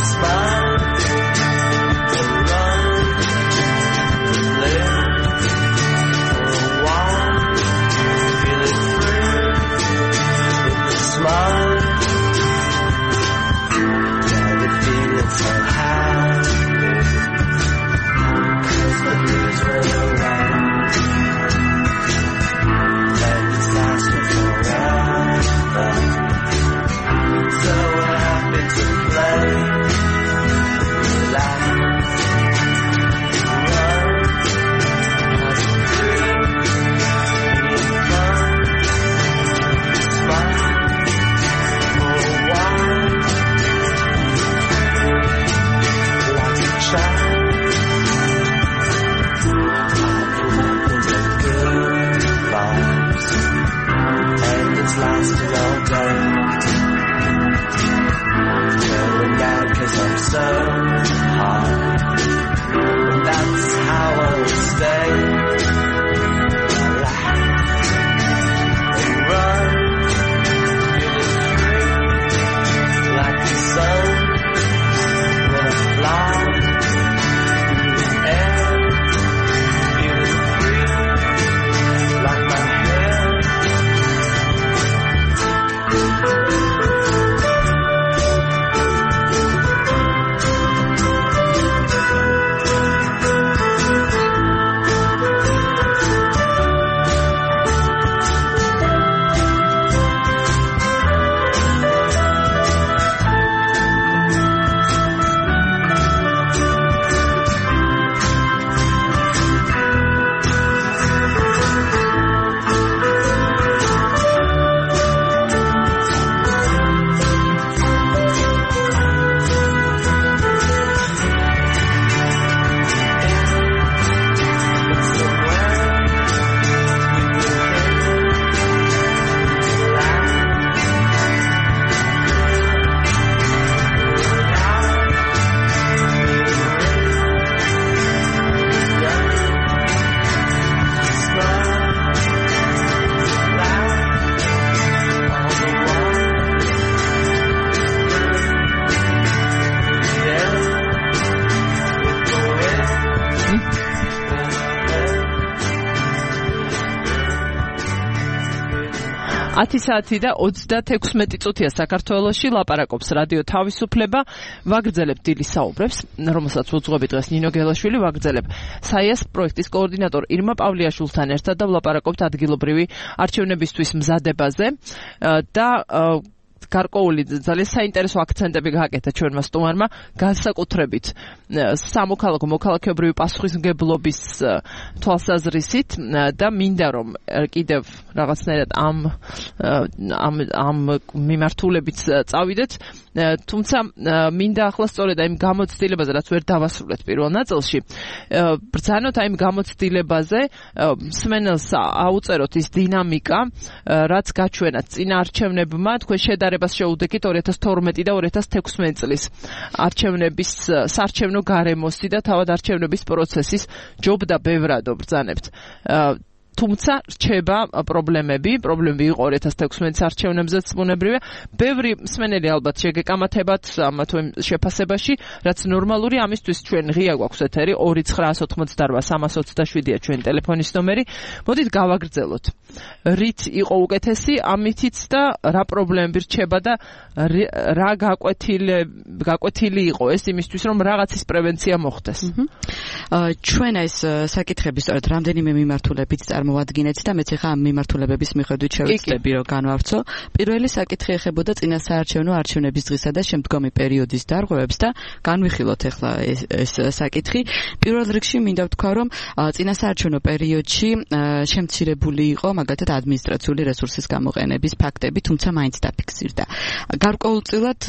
ათი საათი და ოცდათექვსმეტი წუთია საქართველოში, ლაპარაკობს რადიო თავისუფლება. ვაგრძელებ დილის საუბრებს, რომელსაც უძღვები დღეს ნინო გელაშვილი, ვაგრძელებ საიას პროექტის კოორდინატორ ირმა პავლიაშვილთან ერთად და ვლაპარაკობთ ადგილობრივი არჩევნებისთვის მზადებაზე და გარკვეული ძალიან საინტერესო აქცენტები გააკეთა ჩვენმა სტუმარმა, განსაკუთრებით სამოქალაქო მოქალაქეობრივი პასუხისმგებლობის თვალსაზრისით და მინდა რომ კიდევ რაღაცნაირად ამ ამ ამ მიმართულებით წავიდეთ, თუმცა მინდა ახლა სწორედ აი გამოცდილებაზე, რაც ვერ დავასრულეთ პირველ ნაწილში, ბრძანოთ აი გამოცდილებაზე, მსმენელს აუწეროთ ის დინამიკა, რაც გაჩვენა წინა არჩევნებმა, თქვენ შედარებას შეუდექით ორი ათას თორმეტი და ორი ათას თექვსმეტი წლის არჩევნების საარჩევნო გარემოსი და თავად არჩევნების პროცესის ჯობდა ბევრად ბრძანებთ. თუმცა რჩება პრობლემები, პრობლემები იყო ორი ათას თექვსმეტის არჩევნებზეც ბუნებრივია. ბევრი მსმენელი ალბათ შეგეკამათებათ ამ თუ შეფასებაში, რაც ნორმალური, ამისთვის ჩვენ ღია გვაქვს ეთერი ორი ცხრაას ოთხმოცდარვა სამას ოცდაშვიდია ჩვენი ტელეფონის ნომერი. მოდით გავაგრძელოთ. რით იყო უკეთესი, ამითიც და რა პრობლემები რჩება და რა გაკვეთილი გაკვეთილი იყო ეს იმისთვის, რომ რაღაცის პრევენცია მოხდეს. ჩვენ ეს საკითხები სწორედ რამდენიმე მიმართულებით მოვადგინეთ და მეც ახლა ამ მიმართულებების მიხედვით შევეცდები რომ განვავრცო. პირველი საკითხი ეხებოდა წინა საარჩევნო არჩევნების დღისა და შემდგომი პერიოდის დარღვევებს და განვიხილოთ ახლა ეს, ეს საკითხი. პირველ რიგში მინდა ვთქვა, რომ წინა საარჩევნო პერიოდში შემცირებული იყო მაგალითად ადმინისტრაციული რესურსის გამოყენების ფაქტები, თუმცა მაინც დაფიქსირდა. გარკვეულწილად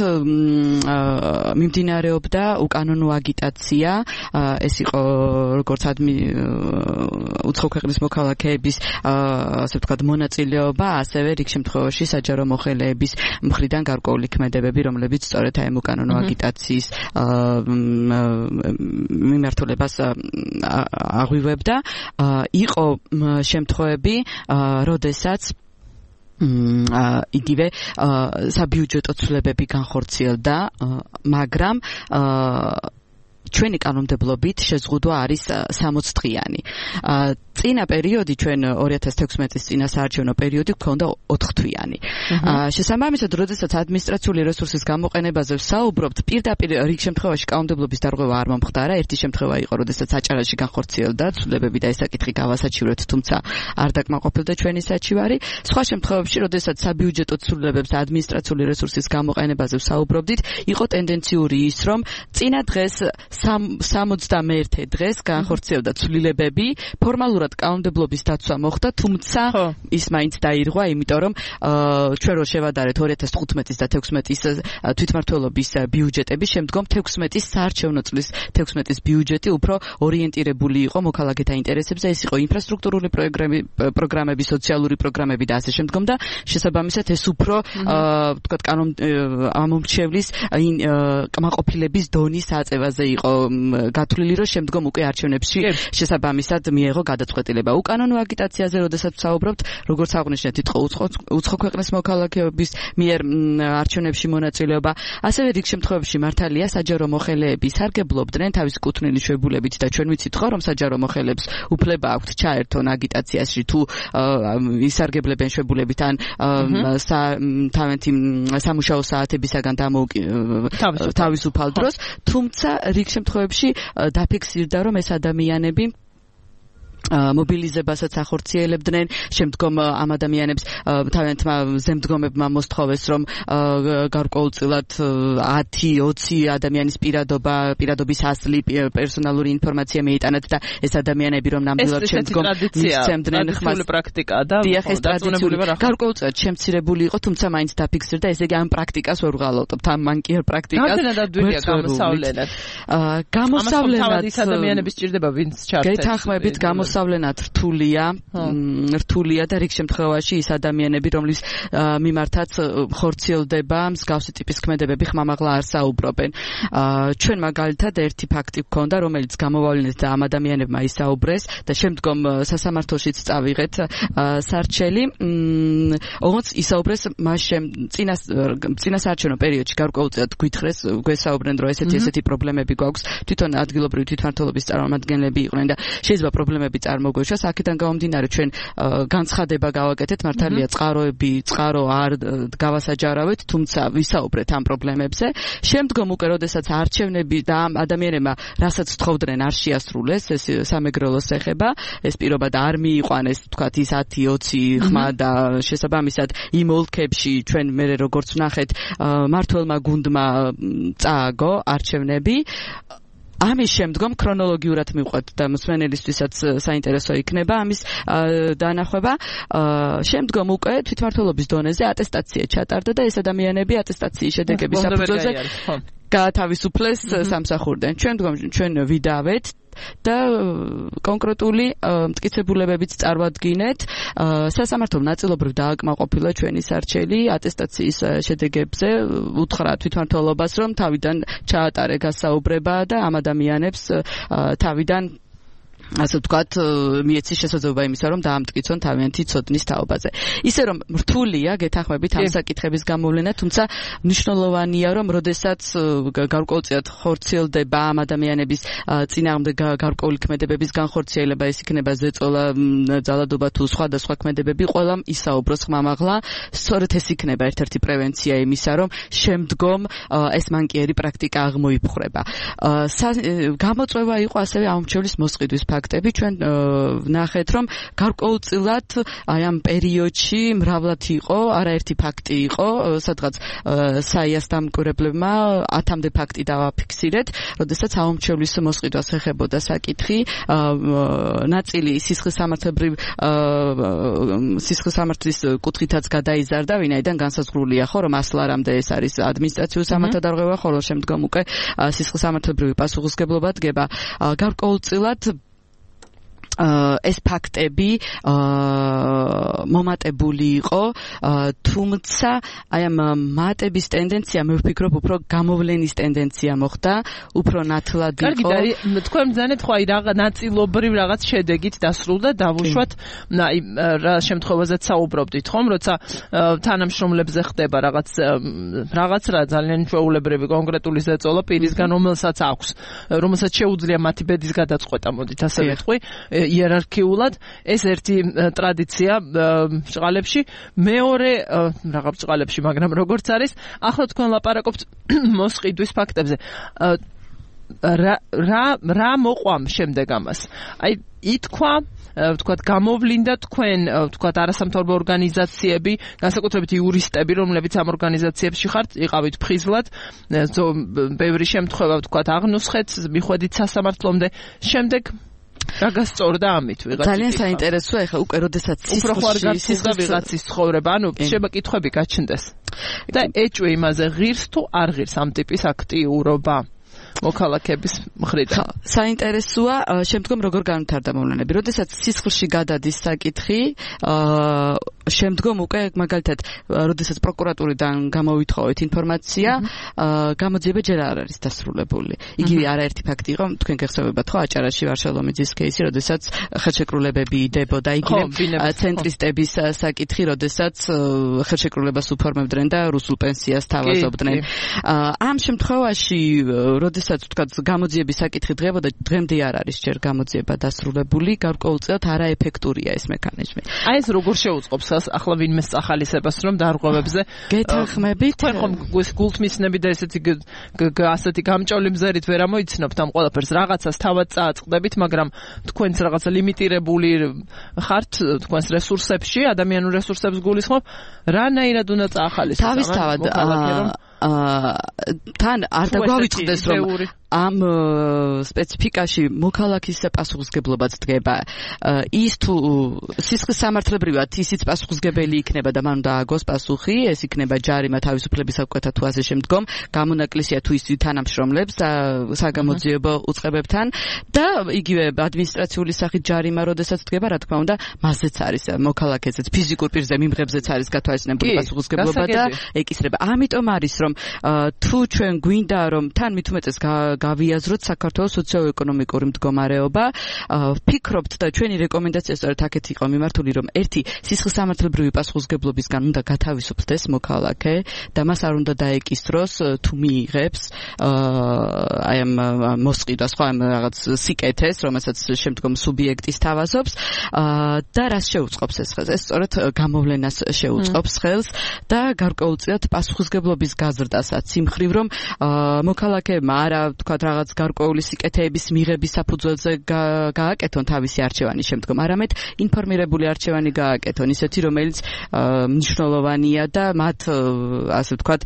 მიმდინარეობდა უკანონო აგიტაცია, ეს იყო როგორც ადმი უცხო ქვეყნის მოქალაქე ასე ვთქვათ მონაწილეობა, ასევე რიგ შემთხვევაში საჯარო მოხელეების მხრიდან გარკვეული ქმედებები, რომლებიც სწორედ აი უკანონო აგიტაციის მიმართულებას აღვივებდა. იყო შემთხვევები, როდესაც იგივე საბიუჯეტო ცვლილებები განხორციელდა, მაგრამ ჩვენი კანონმდებლობით შეზღუდვა არის სამოცი დღიანი. წინა პერიოდი ჩვენ ორი ათას თექვსმეტის წინა საარჩევნო პერიოდი გქონდა ოთხ თვიანი. შესაბამისად, როდესაც ადმინისტრაციული რესურსის გამოყენებაზე ვსაუბრობთ, პირდაპირ რიგ შემთხვევაში კანონმდებლობის დარღვევა არ მომხდარა. ერთი შემთხვევა იყო, როდესაც საჭარაში განხორციელდა ცვლილებები და ეს საკითხი გავასაჩივრეთ, თუმცა არ დაკმაყოფილდა ჩვენი საჩივარი. სხვა შემთხვევებში, როდესაც საბიუჯეტო ცვლილებებს და ადმინისტრაციული რესურსის გამოყენებაზე ვსაუბრობდით, იყო ტენდენციური ის, რომ წინა დღეს სამოცდამეერთე დღეს განხორციელდა ცვლილებები, ფორმალურად კანონმდებლობის დაცვა მოხდა, თუმცა ის მაინც დაირღვა, იმიტომ რომ ჩვენ რო შევადარეთ ორი ათას თხუთმეტის და თექვსმეტის თვითმმართველობის ბიუჯეტები, შემდგომ თექვსმეტის საარჩევნო წლის თექვსმეტის ბიუჯეტი უფრო ორიენტირებული იყო მოქალაქეთა ინტერესებზე, ეს იყო ინფრასტრუქტურული პროგრამები, სოციალური პროგრამები და ასე შემდგომ და შესაბამისად ეს უფრო ვთქვათ კანონ ამომრჩევლის კმაყოფილების დონის აწევაზე იყო გათვლილი, რომ შემდგომ უკვე არჩევნებში შესაბამისად მიეღო გადაწყვეტილება. უკანონო აგიტაციაზე, როდესაც ვსაუბრობთ, როგორც აღნიშნეთ, იყო უცხო ქვეყნის მოქალაქეობის მიერ არჩევნებში მონაწილეობა, ასევე რიგ შემთხვევებში მართალია საჯარო მოხელეები სარგებლობდნენ თავისი კუთვნილი შვებულებით და ჩვენ ვიცით ხო, რომ საჯარო მოხელეებს უფლება აქვთ ჩაერთონ აგიტაციაში თუ ისარგებლებენ შვებულებით ან თავენთი სამუშაო საათებისაგან თავისუფალ დროს, თუმცა რიგ შემთხვევებში დაფიქსირდა, რომ ეს ადამიანები მობილიზებასაც ახორციელებდნენ, შემდგომ ამ ადამიანებს თავიანთმა ზემდგომებმა მოსთხოვეს, რომ გარკვეულწილად ათი ოცი ადამიანის პირადობა, პირადობის ასლი, პერსონალური ინფორმაცია მიიტანათ და ეს ადამიანები რომ ნამდვილად შემდგომ მისცემდნენ ხმას. პრაქტიკაა და ეს ტრადიციული გარკვეულწილად შემცირებული იყო, თუმცა მაინც დაფიქსირდა, ესე იგი ამ პრაქტიკას ვერ ვღალატობთ, ამ მანკიერ პრაქტიკას. გამოსავლენად გამოსავლენად. გამოსავლენად ის ადამიანები სჭირდება, ვინც ჩართეს. გეთანხმებით გამოსავლენად მოსავლენად რთულია, რთულია და რიგ შემთხვევაში ის ადამიანები, რომლის მიმართაც ხორციელდება მსგავსი ტიპის ქმედებები, ხმამაღლა არ საუბრობენ. ჩვენ მაგალითად ერთი ფაქტი გქონდა, რომელიც გამოვავლინეთ და ამ ადამიანებმა ისაუბრეს და შემდგომ სასამართლოშიც წავიღეთ სარჩელი. ოღონდ ისაუბრეს მას წინა წინა საარჩევნო პერიოდში გარკვეულწილად გვითხრეს, გვესაუბრენ, რომ ესეთი ესეთი პრობლემები გვაქვს, თვითონ ადგილობრივი თვითმმართველობის წარმომადგენლები იყვნენ და შეიძლება პრობლემები წარმოგვეშვა. აქედან გამომდინარე ჩვენ განცხადება გავაკეთეთ, მართალია წყაროები, წყარო არ გავასაჯარავეთ, თუმცა ვისაუბრეთ ამ პრობლემებზე. შემდგომ უკვე როდესაც არჩევნები და ამ ადამიანებმა რასაც თხოვდნენ არ შეასრულეს, ეს სამეგრელოს ეხება, ეს პირობა და არ მიიყვანეს, თქვათ ის ათი ოცი ხმა და შესაბამისად იმ ოლქებში ჩვენ მე როგორც ვნახეთ, მართველმა გუნდმა წააგო არჩევნები. ამის შემდგომ ქრონოლოგიურად მივყვეთ და მსმენელისთვისაც საინტერესო იქნება ამის დანახვება. შემდგომ უკვე თვითმმართველობის დონეზე ატესტაცია ჩატარდა და ეს ადამიანები ატესტაციის შედეგების საფუძველზე გაათავისუფლეს სამსახურიდან. შემდგომ ჩვენ ვიდავეთ და კონკრეტული მტკიცებულებებიც წარვადგინეთ. სასამართლომ ნაწილობრივ დააკმაყოფილა ჩვენი სარჩელი ატესტაციის შედეგებზე, უთხრა თვითმმართველობას, რომ თავიდან ჩაატარე გასაუბრება და ამ ადამიანებს თავიდან ასე ვთქვათ, მიეცის შესაძლებლობა იმისა, რომ დაამტკიცონ თავიანთი ცოდნის თაობაზე. ისე რომ რთულია გეთანხმებით ამ საკითხების გამოვლენა, თუმცა მნიშვნელოვანია, რომ როდესაც გარკვეულწილად ხორციელდება ამ ადამიანების წინააღმდეგ გარკვეული ქმედებების განხორციელება, ეს იქნება ზეწოლა, ძალადობა თუ სხვადასხვა ქმედებები, ყველამ ისაუბროს ხმამაღლა. სწორედ ეს იქნება ერთ-ერთი პრევენცია იმისა, რომ შემდგომ ეს მანკიერი პრაქტიკა აღმოიფხვრება. გამოწვევა იყო ასევე აუმჩევლის მოსყიდვის ფაქტები. ჩვენ ვნახეთ, რომ გარკვეულწილად აი ამ პერიოდში მრავლად იყო, არაერთი ფაქტი იყო, სადღაც საიას დამკვირვებლებმა ათამდე ფაქტი დავაფიქსირეთ, როდესაც აუმჩევლის მოსყიდვას ეხებოდა საკითხი. ნაწილი სისხლისამართლებრივ სისხლისამართლის კუთხითაც გადაიზარდა, ვინაიდან განსაზღვრულია ხო, რომ ასლარამდე ეს არის ადმინისტრაციულ სამართალდარღვევა, ხოლო შემდგომ უკვე სისხლისამართლებრივი პასუხისმგებლობა დგება. გარკვეულწილად ეს ფაქტები მომატებული იყო, თუმცა აი ამ მატების ტენდენცია მე ვფიქრობ უფრო გამოვლენის ტენდენცია მოხდა, უფრო ნათლად იყო. კარგი, და თქვენ ბრძანეთ ხო აი რაღაც ნაწილობრივ რაღაც შედეგით დასრულდა, დავუშვათ, აი რა შემთხვევაზეც საუბრობდით ხომ, როცა თანამშრომლებზე ხდება რაღაც რაღაც რა ძალიან ჩვეულებრივი კონკრეტული ზეწოლა პირისგან, რომელსაც აქვს, რომელსაც შეუძლია მათი ბედის გადაწყვეტა, მოდით ასე ვეთქვი. იერარქიულად ეს ერთი ტრადიცია ბრჭყალებში, მეორე რაღაც ბრჭყალებში, მაგრამ როგორც არის, ახლა თქვენ ლაპარაკობთ მოსყიდვის ფაქტებზე. რა რა რა მოყვამ შემდეგ ამას? აი ითქვა, ვთქვათ, გამოვლინდა თქვენ, ვთქვათ, არასამთავრობო ორგანიზაციები, განსაკუთრებით იურისტები, რომლებიც ამ ორგანიზაციებში ხართ, იყავით ფხიზლად, ბევრი შემთხვევა, ვთქვათ, აღნუსხეთ, მიხვედით სასამართლომდე, შემდეგ რა გასწორდა ამით ვიღაც? ძალიან საინტერესოა, ეხლა უკვე როდესაც სისხლში სისხლი ვიღაცის ცხოვრება, ანუ შემოკითხვები გაჩნდეს. და ეჭვი იმაზე ღირს თუ არ ღირს ამ ტიპის აქტიურობა მოქალაქეების მხრიდან. საინტერესოა, შემდგომ როგორ განვითარდა მოვლენები. როდესაც სისხლში გადადის საკითხი, შემდგომ უკვე მაგალითად, როდესაც პროკურატურიდან გამოვითხოვეთ ინფორმაცია, გამოძიება ჯერ არ არის დასრულებული. იგივე არაერთი ფაქტი იყო, თქვენ გეხსოვებათ ხო, აჭარაში ვარშალომიძის кейსი, როდესაც ხელშეკრულებები იდებოდა, იგივე ცენტრისტების საკითხი, როდესაც ხელშეკრულებას უფორმებდნენ და რუსულ პენსიას თავაზობდნენ. ამ შემთხვევაში, როდესაც თქვათ გამოძიების საკითხი დღებოდა, დღემდე არ არის ჯერ გამოძიება დასრულებული, გარკვეულწილად არაეფექტურია ეს მექანიზმი. აი ეს როგორ შეუწყობს ახლა ვინმე სახალისებას, რომ დარღვევებზე გეთანხმებით, თქვენ ხომ გულთმისნები და ესეთი ასეთი გამჭოლი მზერით ვერ ამოიცნობთ ამ ყველაფერს, რაღაცას თავად წააწყდებით, მაგრამ თქვენც რაღაცა ლიმიტირებული ხართ თქვენს რესურსებში, ადამიანურ რესურსებს გულისხმობ, რანაირად უნდა წაახალისოს თავისთავად თან არ დაგვავიწყდეს, რომ ამ სპეციფიკაში მოქალაქის პასუხისმგებლობაც დგება. ის თუ სისხლისამართლებრივად ისიც პასუხისმგებელი იქნება და მან დააგოს პასუხი, ეს იქნება ჯარიმა თავისუფლების საკვეთა თუ ასე შემდგომ, გამონაკლისია თუ ის თანამშრომლებს საგამოძიებო უწყებებთან და იგივე ადმინისტრაციული სახით ჯარიმა როდესაც დგება, რა თქმა უნდა, მასზეც არის მოქალაქეზეც, ფიზიკურ პირზე მიმღებზეც არის გათვალისწინებული პასუხისმგებლობა და ეკისრება. ამიტომ არის რომ რომ თუ ჩვენ გვინდა რომ თან მით უმეტეს გავიაზროთ საქართველოს სოციო-ეკონომიკური მდგომარეობა, ვფიქრობთ და ჩვენი რეკომენდაცია სწორედ აქეთ იყო მიმართული, რომ ერთი სისხლსამართლებრივი პასუხისგებლობისგან უნდა გათავისუფლდეს მოქალაქე და მას არ უნდა დაეკისროს თუ მიიღებს აი ამ მოსყიდვას, ხო, ამ რაღაც სიკეთეს, რომელსაც შემდგომ სუბიექტი სთავაზობს და რას შეუწყობს ეს ხელს? ეს სწორედ გამოვლენას შეუწყობს ხელს და გარკვეულწილად პასუხისგებლობის გაზრდასაც იმ მხრივ, რომ მოქალაქეებმა არა თქვათ რაღაც გარკვეული სიკეთეების მიღების საფუძველზე გააკეთონ თავისი არჩევანი შემდგომ, არამედ ინფორმირებული არჩევანი გააკეთონ, ისეთი რომელიც მნიშვნელოვანია და მათ ასე ვთქვათ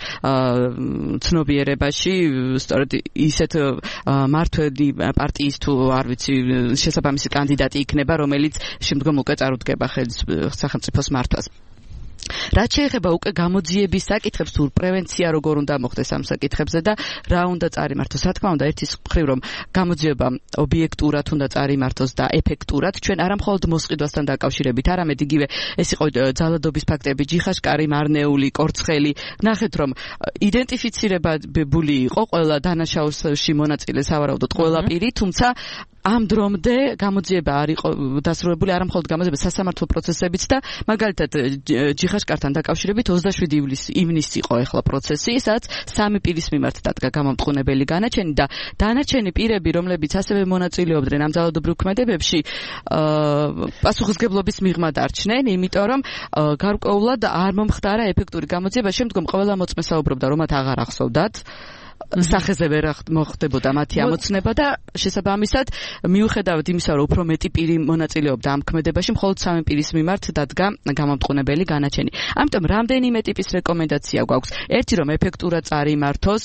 ცნობიერებაში სწორედ ისეთ მართველი პარტიის თუ არ ვიცი შესაბამისი კანდიდატი იქნება, რომელიც შემდგომ უკვე წარუდგება ხელის სახელმწიფოს მართვას. რაც შეეხება უკვე გამოძიების საკითხებს, თუ პრევენცია როგორ უნდა მოხდეს ამ საკითხებზე და რა უნდა წარიმართოს. რა თქმა უნდა, ერთის მხრივ რომ გამოძიება ობიექტურად უნდა წარიმართოს და ეფექტურად, ჩვენ არა მხოლოდ მოსყიდვასთან დაკავშირებით, არამედ იგივე ეს იყო ძალადობის ფაქტები, ჯიხაშკარი, მარნეული, კორცხელი. ნახეთ რომ იდენტიფიცირებული იყო ყველა დანაშაულში მონაწილე სავარაუდოდ ყველა პირი, თუმცა ამ დრომდე გამოძიება არ იყო დასრულებული, არა მხოლოდ გამოძიება, სასამართლო პროცესებიც და მაგალითად ჯიხაშკართან დაკავშირებით ოცდაშვიდი ივნისს იყო ახლა პროცესი, სადაც სამი პირის მიმართ დადგა გამამტყუნებელი განაჩენი და დანარჩენი პირები, რომლებიც ასევე მონაწილეობდნენ ამ ძალადობრივ ქმედებებში, პასუხისგებლობის მიღმა დარჩნენ, იმიტომ რომ გარკვეულად არ მომხდარა ეფექტური გამოძიება, შემდგომ ყველა მოწმე საუბრობდა, რომ მათ აღარ ახსოვდათ სახეზე ვერ მოხდებოდა მათი ამოცნება და შესაბამისად მიუხედავად იმისა, რომ უფრო მეტი პირი მონაწილეობდა ამ ქმედებაში, მხოლოდ სამი პირის მიმართ დადგა გამამტყუნებელი განაჩენი. ამიტომ რამდენიმე ტიპის რეკომენდაცია გვაქვს. ერთი, რომ ეფექტურად წარიმართოს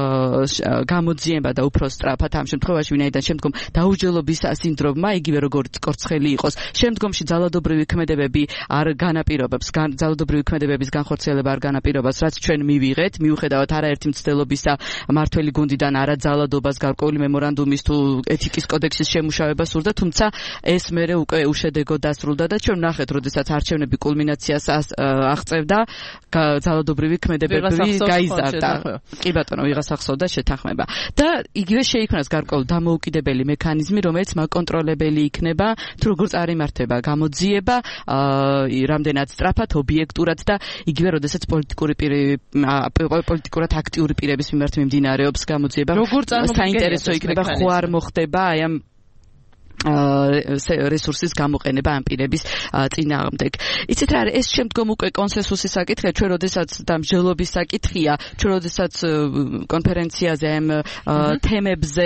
გამოძიება და უფრო სწრაფად ამ შემთხვევაში, ვინაიდან შემდგომ დაუჯელობის სინდრომმა, იგივე როგორც კორცხელი იყოს, შემდგომში ძალადობრივი ქმედებები არ განაპირობებს, ძალადობრივი ქმედებების განხორციელება არ განაპირობებს, რაც ჩვენ მივიღეთ, მიუხედავად არაერთი მცდელობისა მართველი გუნდიდან არა ძალადობას გარკვეული მემორანდუმის თუ ეთიკის კოდექსის შემუშავება სურდა, თუმცა ეს მერე უკვე უშედეგო დასრულდა და ჩვენ ნახეთ, როდესაც არჩევნები კულმინაციას აღწევდა, ძალადობრივი ქმედებები გაიზარდა. კი ბატონო, ვიღას ახსოვდა შეთანხმება. და იგივე შეიქმნას გარკვეული დამოუკიდებელი მექანიზმი, რომელიც მაკონტროლებელი იქნება, თუ როგორ წარიმართება გამოძიება, რამდენად სწრაფად, ობიექტურად და იგივე, როდესაც პოლიტიკური პირი პოლიტიკურად აქტიური პირების მიმართ მიმდინარეობს გამოძიება. როგორ წარმოგიდგენიათ საინტერესო იქნება, ხო არ მოხდება აი ამ რესურსის გამოყენება ამ პირების წინააღმდეგ. იცით რა არის, ეს შემდგომ უკვე კონსენსუსის საკითხია, ჩვენ როდესაც და მსჯელობის საკითხია, ჩვენ როდესაც კონფერენციაზე ამ თემებზე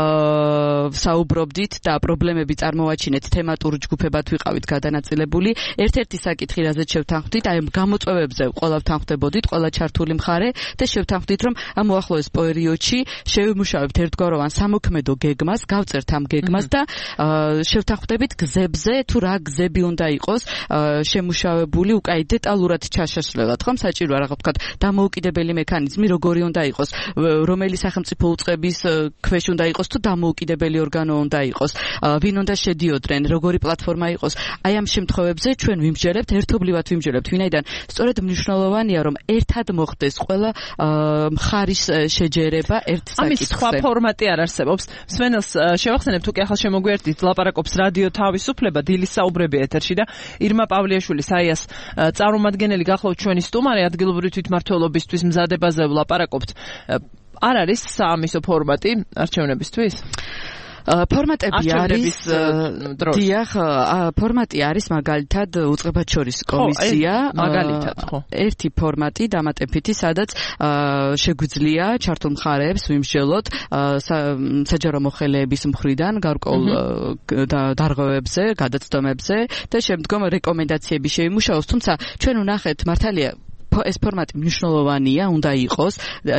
საუბრობდით და პრობლემები წარმოვაჩინეთ, თემატურ ჯგუფებად ვიყავით გადანაწილებული. ერთ-ერთი საკითხი, რაზეც შევთანხმდით, აი გამოწვევებზე ყველა ვთანხმდებოდით, ყველა ჩართული მხარე და შევთანხმდით, რომ ამ უახლოეს პერიოდში შევიმუშავებთ ერთგვაროვან სამოქმედო გეგმას, გავწერთ ამ გეგმას და შევთანხმდებით გზებზე, თუ რა გზები უნდა იყოს შემუშავებული უკაი დეტალურად ჩაშაშლელად, ხომ საჭირო რა ვთქვათ, დამოუკიდებელი მექანიზმი როგორი უნდა იყოს, რომელი სახელმწიფო უწყების ქვეშ უნდა იყოს თუ დამოუკიდებელი ორგანო უნდა იყოს, ვინ უნდა შედიოდნენ, როგორი პლატფორმა იყოს. აი ამ შემთხვევებზე ჩვენ ვიმსჯელებთ, ერთობლივად ვიმსჯელებთ, ვინაიდან სწორედ მნიშვნელოვანია, რომ ერთად მოხდეს ყველა მხარის შეჯერება ერთ საკითხზე. ამის სხვა ფორმატი არ არსებობს. სვენელს შევახსენებთ, თუ კი ახლა შემოგვიერთდით, ლაპარაკობს რადიო თავისუფლება, დილის საუბრები ეთერში და ირმა პავლიაშვილი, საიას წარმომადგენელი გახლავთ ჩვენი სტუმარი, ადგილობრივი თვითმმართველობისთვის მზადებაზე ვლაპარაკობთ. არ არის საამისო ფორმატი არჩევნებისთვის? ფორმატები არის დიახ, ფორმატი არის მაგალითად უწყებაჩორის კომისია, მაგალითად ხო. ერთი ფორმატი დამატებითი, სადაც შეგვიძლია ჩართულ მხარეებს ვიმსჯელოთ საჯარო მოხელეების მხრიდან გარკვეულ დარღვევებზე, გადაცდომებზე და შემდგომ რეკომენდაციები შევიმუშაოს, თუმცა ჩვენ ვნახეთ მართალია ეს ფორმატი მნიშვნელოვანია, უნდა იყოს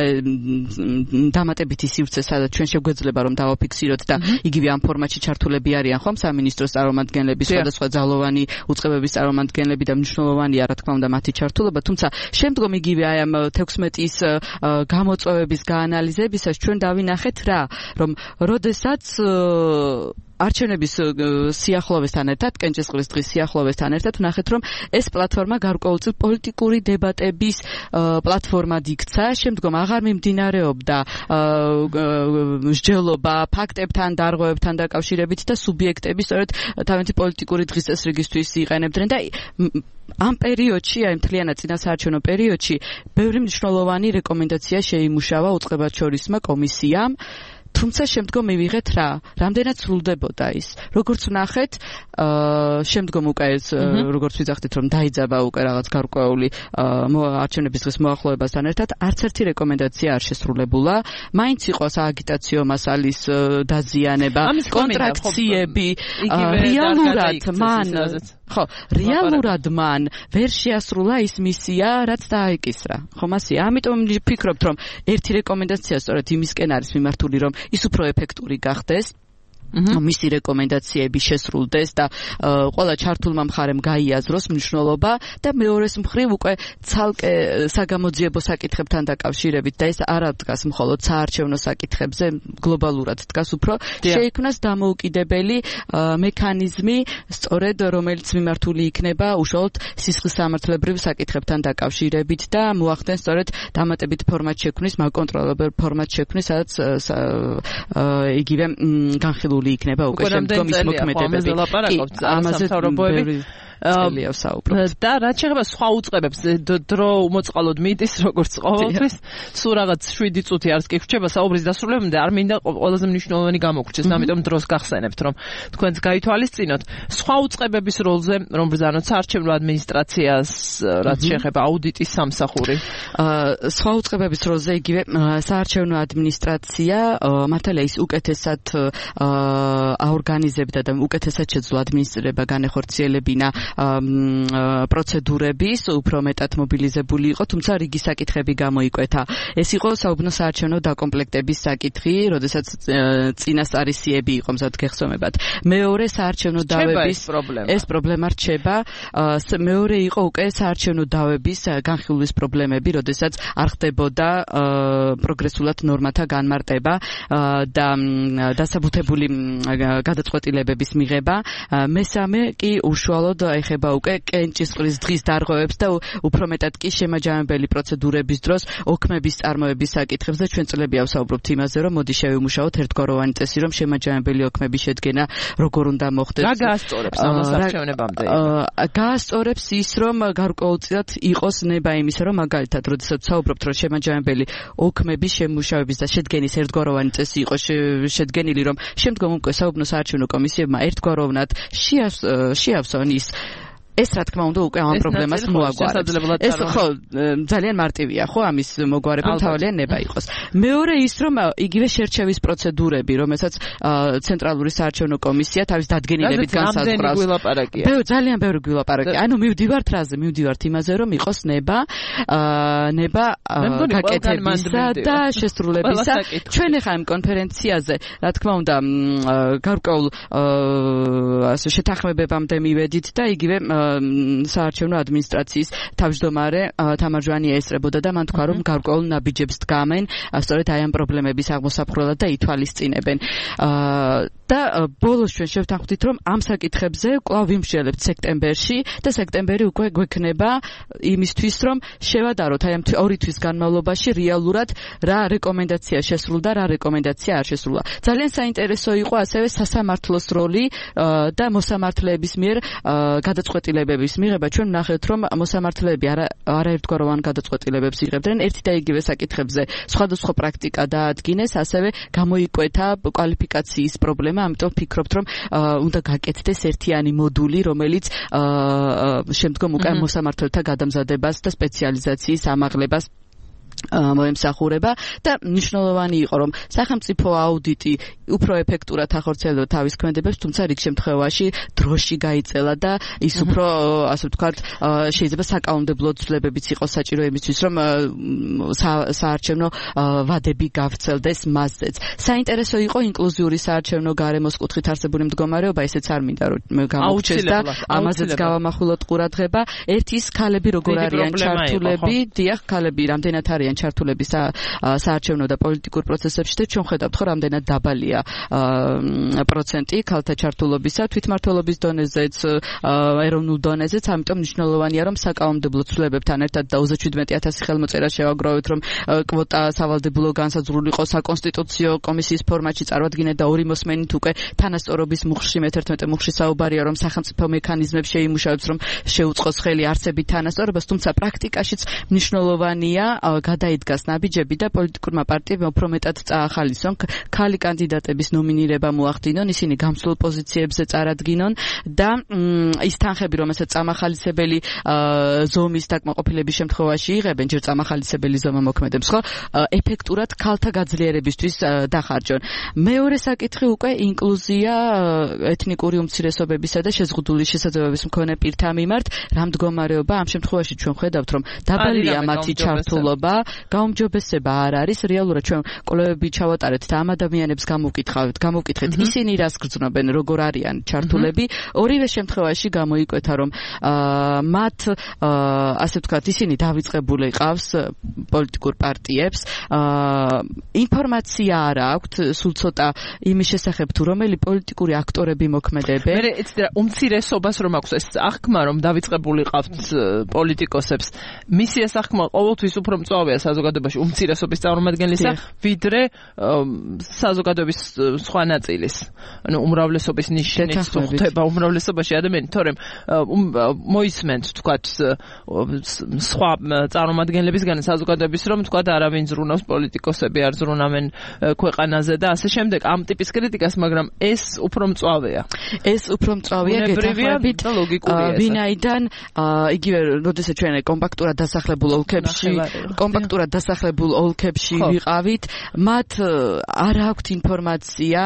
დამატებითი სივრცე, სადაც ჩვენ შეგვეძლება რომ დავაფიქსიროთ და იგივე ამ ფორმატში ჩართულები არიან ხომ სამინისტროს წარმომადგენლები, სხვადასხვა ძალოვანი უწყებების წარმომადგენლები და მნიშვნელოვანია რა თქმა უნდა მათი ჩართულობა, თუმცა შემდგომ იგივე აი ამ თექვსმეტის გამოწვევების გაანალიზებისას ჩვენ დავინახეთ რა, რომ როდესაც არჩევნების სიახლოვესთან ერთად, კენჭისყრის დღის სიახლოვესთან ერთად ვნახეთ, რომ ეს პლატფორმა გარკვეულწილ პოლიტიკური დებატების პლატფორმად იქცა, შემდგომ აღარ მიმდინარეობდა მსჯელობა ფაქტებთან, დარღვევებთან დაკავშირებით და სუბიექტები სწორედ თავისი პოლიტიკური დღის წესრიგისთვის იყენებდნენ და ამ პერიოდში, აი მთლიანად წინასაარჩევნო პერიოდში, ბევრი მნიშვნელოვანი რეკომენდაცია შეიმუშავა უწყებაჩორისმა კომისიამ. თუმცა შემდგომ მივიღეთ რა, რამდენად სრულდებოდა ის. როგორც ვნახეთ, აა შემდგომ უკვე ეს როგორც ვიძახდით, რომ დაიძაბა უკვე რაღაც გარკვეული არჩევნების დღის მოახლოებასთან ერთად, არც ერთი რეკომენდაცია არ შესრულებულა. მაინც იყო სააგიტაციო მასალის დაზიანება, კონტრაქციები, რეალურად მან ხო, რეალურად მან ვერ შეასრულა ის მისია, რაც დააეკისრა. ხო, მასია. ამიტომ ვფიქრობთ, რომ ერთი რეკომენდაცია სწორედ იმისკენ არის მიმართული, რომ ის უფრო ეფექტური გახდეს. მისი რეკომენდაციები შესრულდეს და ყველა ჩართულმა მხარემ გაიაზროს მნიშვნელობა და მეორეს მხრივ უკვე ცალკე საგამოძიებო საკითხებთან დაკავშირებით და ეს არ დგას მხოლოდ საარჩევნო საკითხებზე, გლობალურად დგას უფრო შეიქმნას დამოუკიდებელი მექანიზმი, სწორედ რომელიც მიმართული იქნება უშუალოდ სისხლისამართლებრივ საკითხებთან დაკავშირებით და მოახდენს სწორედ დამატებით ფორმატ შექმნის, მაკონტროლებელ ფორმატ შექმნის, სადაც იგივე განხილული იქნება უკვე შემდგომ ის მოქმედებები. ამაზე სამთავრობოები და რაც შეეხება სხვა უწყებებს, დრო უმოწყალოდ მიდის, როგორც ყოველთვის, სულ რაღაც შვიდი წუთი არც კი ხრჩება საუბრის დასრულებამდე, არ მინდა ყველაზე მნიშვნელოვანი გამოგრჩეს, ამიტომ დროს გახსენებთ, რომ თქვენც გაითვალისწინოთ სხვა უწყებების როლზე, რომ ბრძანოთ საარჩევნო ადმინისტრაციას, რაც შეეხება აუდიტის სამსახური. სხვა უწყებების როლზე იგივე საარჩევნო ადმინისტრაცია მართალია ის უკეთესად აორგანიზებდა და უკეთესად შეძლო ადმინისტრირება განეხორციელებინა პროცედურების, უფრო მეტად მობილიზებული იყო, თუმცა რიგი საკითხები გამოიკვეთა. ეს იყო საუბნო საარჩევნო დაკომპლექტების საკითხი, როდესაც წინასწარისიები იყო მზად გეხსომებათ. მეორე საარჩევნო დავების ეს პრობლემა რჩება. მეორე იყო უკვე საარჩევნო დავების განხილვის პრობლემები, როდესაც არ ხდებოდა პროგრესულად ნორმათა განმარტება და დასაბუთებული გადაწყვეტილებების მიღება. მესამე კი უშუალოდ ეხება უკვე კენჭისყრის დღის დარღვევებს და უფრო მეტად კი შემაჯამებელი პროცედურების დროს ოქმების წარმოების საკითხებზე. ჩვენ წლები ავსაუბრობთ იმაზე, რომ მოდი შევიმუშაოთ ერთგვაროვანი წესი, რომ შემაჯამებელი ოქმების შედგენა როგორ უნდა მოხდეს. რა გაასწორებს ამას არჩევნებამდე? გაასწორებს ის, რომ გარკვეულწილად იყოს ნება იმისა, რომ მაგალითად, როდესაც ვსაუბრობთ, რომ შემაჯამებელი ოქმების შემუშავების და შედგენის ერთგვაროვანი წესი იყო შედგენილი, რომ შემდგომ უკვე საუბნო საარჩევნო კომისიებმა ერთგვაროვნად შეავსონ ის ეს რა თქმა უნდა უკვე ამ პრობლემას მოაგვარებს. ეს ხო ძალიან მარტივია, ხო ამის მოგვარება თავალიან ნება იყოს. მეორე ის რომ იგივე შერჩევის პროცედურები, რომელსაც ცენტრალური საარჩევნო კომისია თავის დადგენილებით განსაზღვრავს. ბევრი ძალიან ბევრი გვილაპარაკია. ანუ მივდივართ რაზე? მივდივართ იმაზე, რომ იყოს ნება, ნება გაკეთებისა და შესრულებისა. ჩვენ ახლა ამ კონფერენციაზე, რა თქმა უნდა, გარკვეულ ასე შეთანხმებებამდე მივედით და იგივე საარჩევნო ადმინისტრაციის თავმჯდომარე თამარჯვანია ესწრებოდა და მან თქვა, რომ გარკვეულ ნაბიჯებს დგამენ სწორედ აი ამ პრობლემების აღმოსაფხვრელად და ითვალისწინებენ. და ბოლოს ჩვენ შევთანხმდით, რომ ამ საკითხებზე კვლავ ვიმსჯელებთ სექტემბერში და სექტემბერი უკვე გვექნება იმისთვის, რომ შევადაროთ აი ამ ორი თვის განმავლობაში რეალურად რა რეკომენდაცია შესრულდა, რა რეკომენდაცია არ შესრულა. ძალიან საინტერესო იყო ასევე სასამართლოს როლი და მოსამართლეების მიერ გადაწყვეტილებების მიღება. ჩვენ ვნახეთ, რომ მოსამართლეები არაერთგვაროვან გადაწყვეტილებებს იღებდნენ ერთი და იგივე საკითხებზე. სხვადასხვა პრაქტიკა დაადგინეს, ასევე გამოიკვეთა კვალიფიკაციის პრობლემა. ამიტომ ვფიქრობთ, რომ უნდა გაკეთდეს ერთიანი მოდული, რომელიც შემდგომ უკვე მოსამართლეთა გადამზადებას და სპეციალიზაციის ამაღლებას მოემსახურება და მნიშვნელოვანი იყო, რომ სახელმწიფო აუდიტი უფრო ეფექტურად ახორციელებდა თავის ქმედებებს, თუმცა რიგ შემთხვევაში დროში გაიწელა და ის უფრო, ასე ვთქვათ, შეიძლება საკანონმდებლო ცვლილებებიც იყოს საჭირო იმისთვის, რომ საარჩევნო ვადები გავრცელდეს მასზეც. საინტერესო იყო ინკლუზიური საარჩევნო გარემოს კუთხით არსებული მდგომარეობა, ესეც არ მინდა რომ გამოვჩეს და ამაზეც გავამახვილოთ ყურადღება. ერთი ის ქალები როგორ არიან ჩართულები, დიახ, ქალები რამდენად არიან ჩართულები საარჩევნო და პოლიტიკურ პროცესებში და ჩვენ ხედავთ ხო რამდენად დაბალია პროცენტი ქალთა ჩართულობისა თვითმმართველობის დონეზეც ეროვნულ დონეზეც ამიტომ მნიშვნელოვანია რომ საკანონმდებლო ცვლილებებთან ერთად და ოცდაშვიდმეტი ათასი ხელმოწერა შევაგროვეთ რომ კვოტა სავალდებულო განსაზღვრული იყო საკონსტიტუციო კომისიის ფორმატში წარვადგინეთ და ორი მოსმენით უკვე თანასწორობის მუხლში მეთერთმეტე მუხლში საუბარია რომ სახელმწიფო მექანიზმებს შეიმუშავებს რომ შეუწყოს ხელი არსებით თანასწორობას თუმცა პრაქტიკაშიც მნიშვნელოვანია გადაიდგას ნაბიჯები და პოლიტიკურმა პარტიებმა უფრო მეტად წაახალისონ ქალი კანდიდატების ნომინირება მოახდინონ ისინი გამსვლელ პოზიციებზე წარადგინონ და ის თანხები რომელსაც წამახალისებელი ზომის დაკმაყოფილების შემთხვევაში იღებენ ჯერ წამახალისებელი ზომა მოქმედებს ხო ეფექტურად ქალთა გაძლიერებისთვის დახარჯონ მეორე საკითხი უკვე ინკლუზია ეთნიკური უმცირესობებისა და შეზღუდული შესაძლებლობის მქონე პირთა მიმართ რა მდგომარეობა ამ შემთხვევაში ჩვენ ხედავთ რომ დაბალია მათი ჩართულობა გაუმჯობესება არ არის რეალურად ჩვენ კვლევები ჩავატარეთ და ამ ადამიანებს გამოვკითხავთ გამოვკითხეთ ისინი რას გრძნობენ როგორ არიან ჩართულები ორივე შემთხვევაში გამოიკვეთა რომ მათ ასე ვთქვათ ისინი დავიწყებული ყავს პოლიტიკურ პარტიებს ინფორმაცია არ აქვთ სულ ცოტა იმის შესახებ თუ რომელი პოლიტიკური აქტორები მოქმედებენ მე იცი რა უმცირესობას რომ აქვს ეს აღქმა რომ დავიწყებული ყავთ პოლიტიკოსებს მისი ეს აღქმა ყოველთვის უფრო მწვავეა საზოგადოებაში უმცირესობის წარმომადგენლისა ვიდრე საზოგადოების სხვა ნაწილის ანუ უმრავლესობის ნიშნით ხდება უმრავლესობაში ადამიანი თორემ მოისმენთ თქვათ სხვა წარმომადგენლებისგან საზოგადოების რომ თქვათ არავინ ზრუნავს პოლიტიკოსები არ ზრუნავენ ქვეყანაზე და ასე შემდეგ ამ ტიპის კრიტიკას მაგრამ ეს უფრო მწვავეა ეს უფრო მწვავეა გეთახმებით და ლოგიკურია ვინაიდან იგივე როდესაც ჩვენ კომპაქტურად დასახლებულ ოლქებში კომპაქტურად დასახლებულ ოლქებში ვიყავით მათ არ აქვთ ინფორმაცია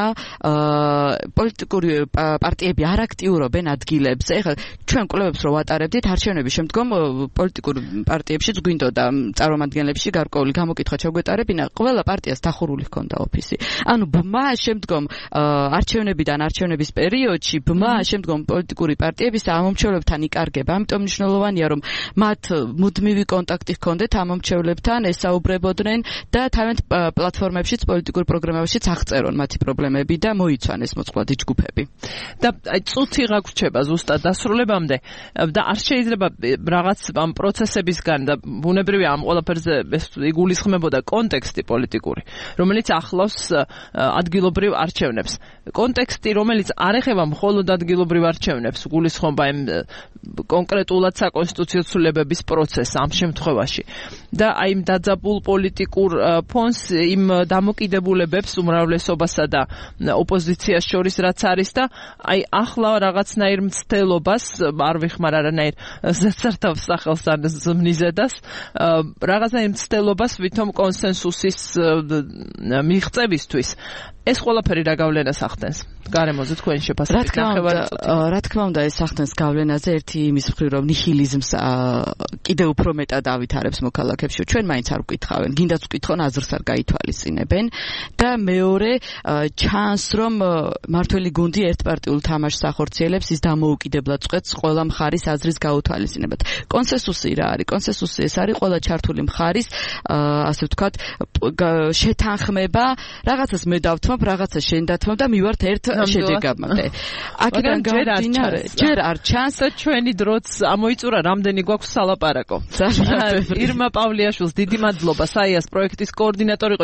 პოლიტიკური პარტიები არ აქტიურობენ ადგილებზე ეხლა ჩვენ კვლევებს რო ვატარებდით არჩევნების შემდგომ პოლიტიკურ პარტიებშიც გვინდოდა წარმომადგენლებში გარკვეული გამოკითხვა ჩაგვეტარებინა ყველა პარტიას დახურული ჰქონდა ოფისი ანუ ბმა შემდგომ არჩევნებიდან არჩევნების პერიოდში ბმა შემდგომ პოლიტიკური პარტიების და ამომრჩევლებთან იკარგება ამიტომ მნიშვნელოვანია რომ მათ მუდმივი კონტაქტი ჰქონდეთ ამომრჩევლებთან ესაუბრებოდნენ და თავიანთ პლატფორმებშიც პოლიტიკურ პროგრამებშიც აღწერონ მათი პრობლემები და მოიცვან ეს მოწყვლადი ჯგუფები და აი წუთი გაგვრჩება ზუსტად დასრულებამდე და არ შეიძლება რაღაც ამ პროცესებისგან და ბუნებრივია ამ ყველაფერზე იგულისხმებოდა კონტექსტი პოლიტიკური რომელიც ახლავს ადგილობრივ არჩევნებს კონტექსტი რომელიც არ ეხება მხოლოდ ადგილობრივ არჩევნებს გულისხმობა იმ კონკრეტულად საკონსტიტუციო ცვლილებების პროცესს ამ შემთხვევაში და აი იმ დაძაბულ პოლიტიკურ ფონს იმ დამოკიდებულებებს უმრავლესობასა და ოპოზიციას შორის რაც არის და აი ახლა რაღაცნაირ მცდელობას არ ვიხმარ არანაირ ზეცერთავს სახელს ან ზმნიზედას რაღაცნაირ მცდელობას ვითომ კონსენსუსის მიღწევისთვის ეს ყველაფერი რა გავლენას ახდენს გარემოზე თქვენ შეფასებით ნახევარი რა თქმა უნდა ეს ახდენს გავლენაზე ერთი იმის მხრივ რომ ნიჰილიზმს კიდევ უფრო მეტად ავითარებს მოქალაქებში ჩვენ მაინც არ ვკითხავენ გინდაც ვკითხონ აზრს არ გაითვალისწინებენ და მეორე ჩანს რომ მართველი გუნდი ერთპარტიულ თამაშს ახორციელებს ის დამოუკიდებლად წყვეტს ყველა მხარის აზრის გაუთვალისწინებად კონსენსუსი რა არის კონსენსუსი ეს არის ყველა ჩართული მხარის ასე ვთქვათ შეთანხმება რაღაცას მე დავთმობ რაღაცა შენ დათმობ და მივართ ერთ შედეგამდე აქედან გამომდინარე ჯერ არ ჩანს და ჩვენი დროც ამოიწურა რამდენი გვაქვს სალაპარაკო ირმა პავლიაშვილს დიდი მადლობა საიას პროექტის კოორდინატორი იყო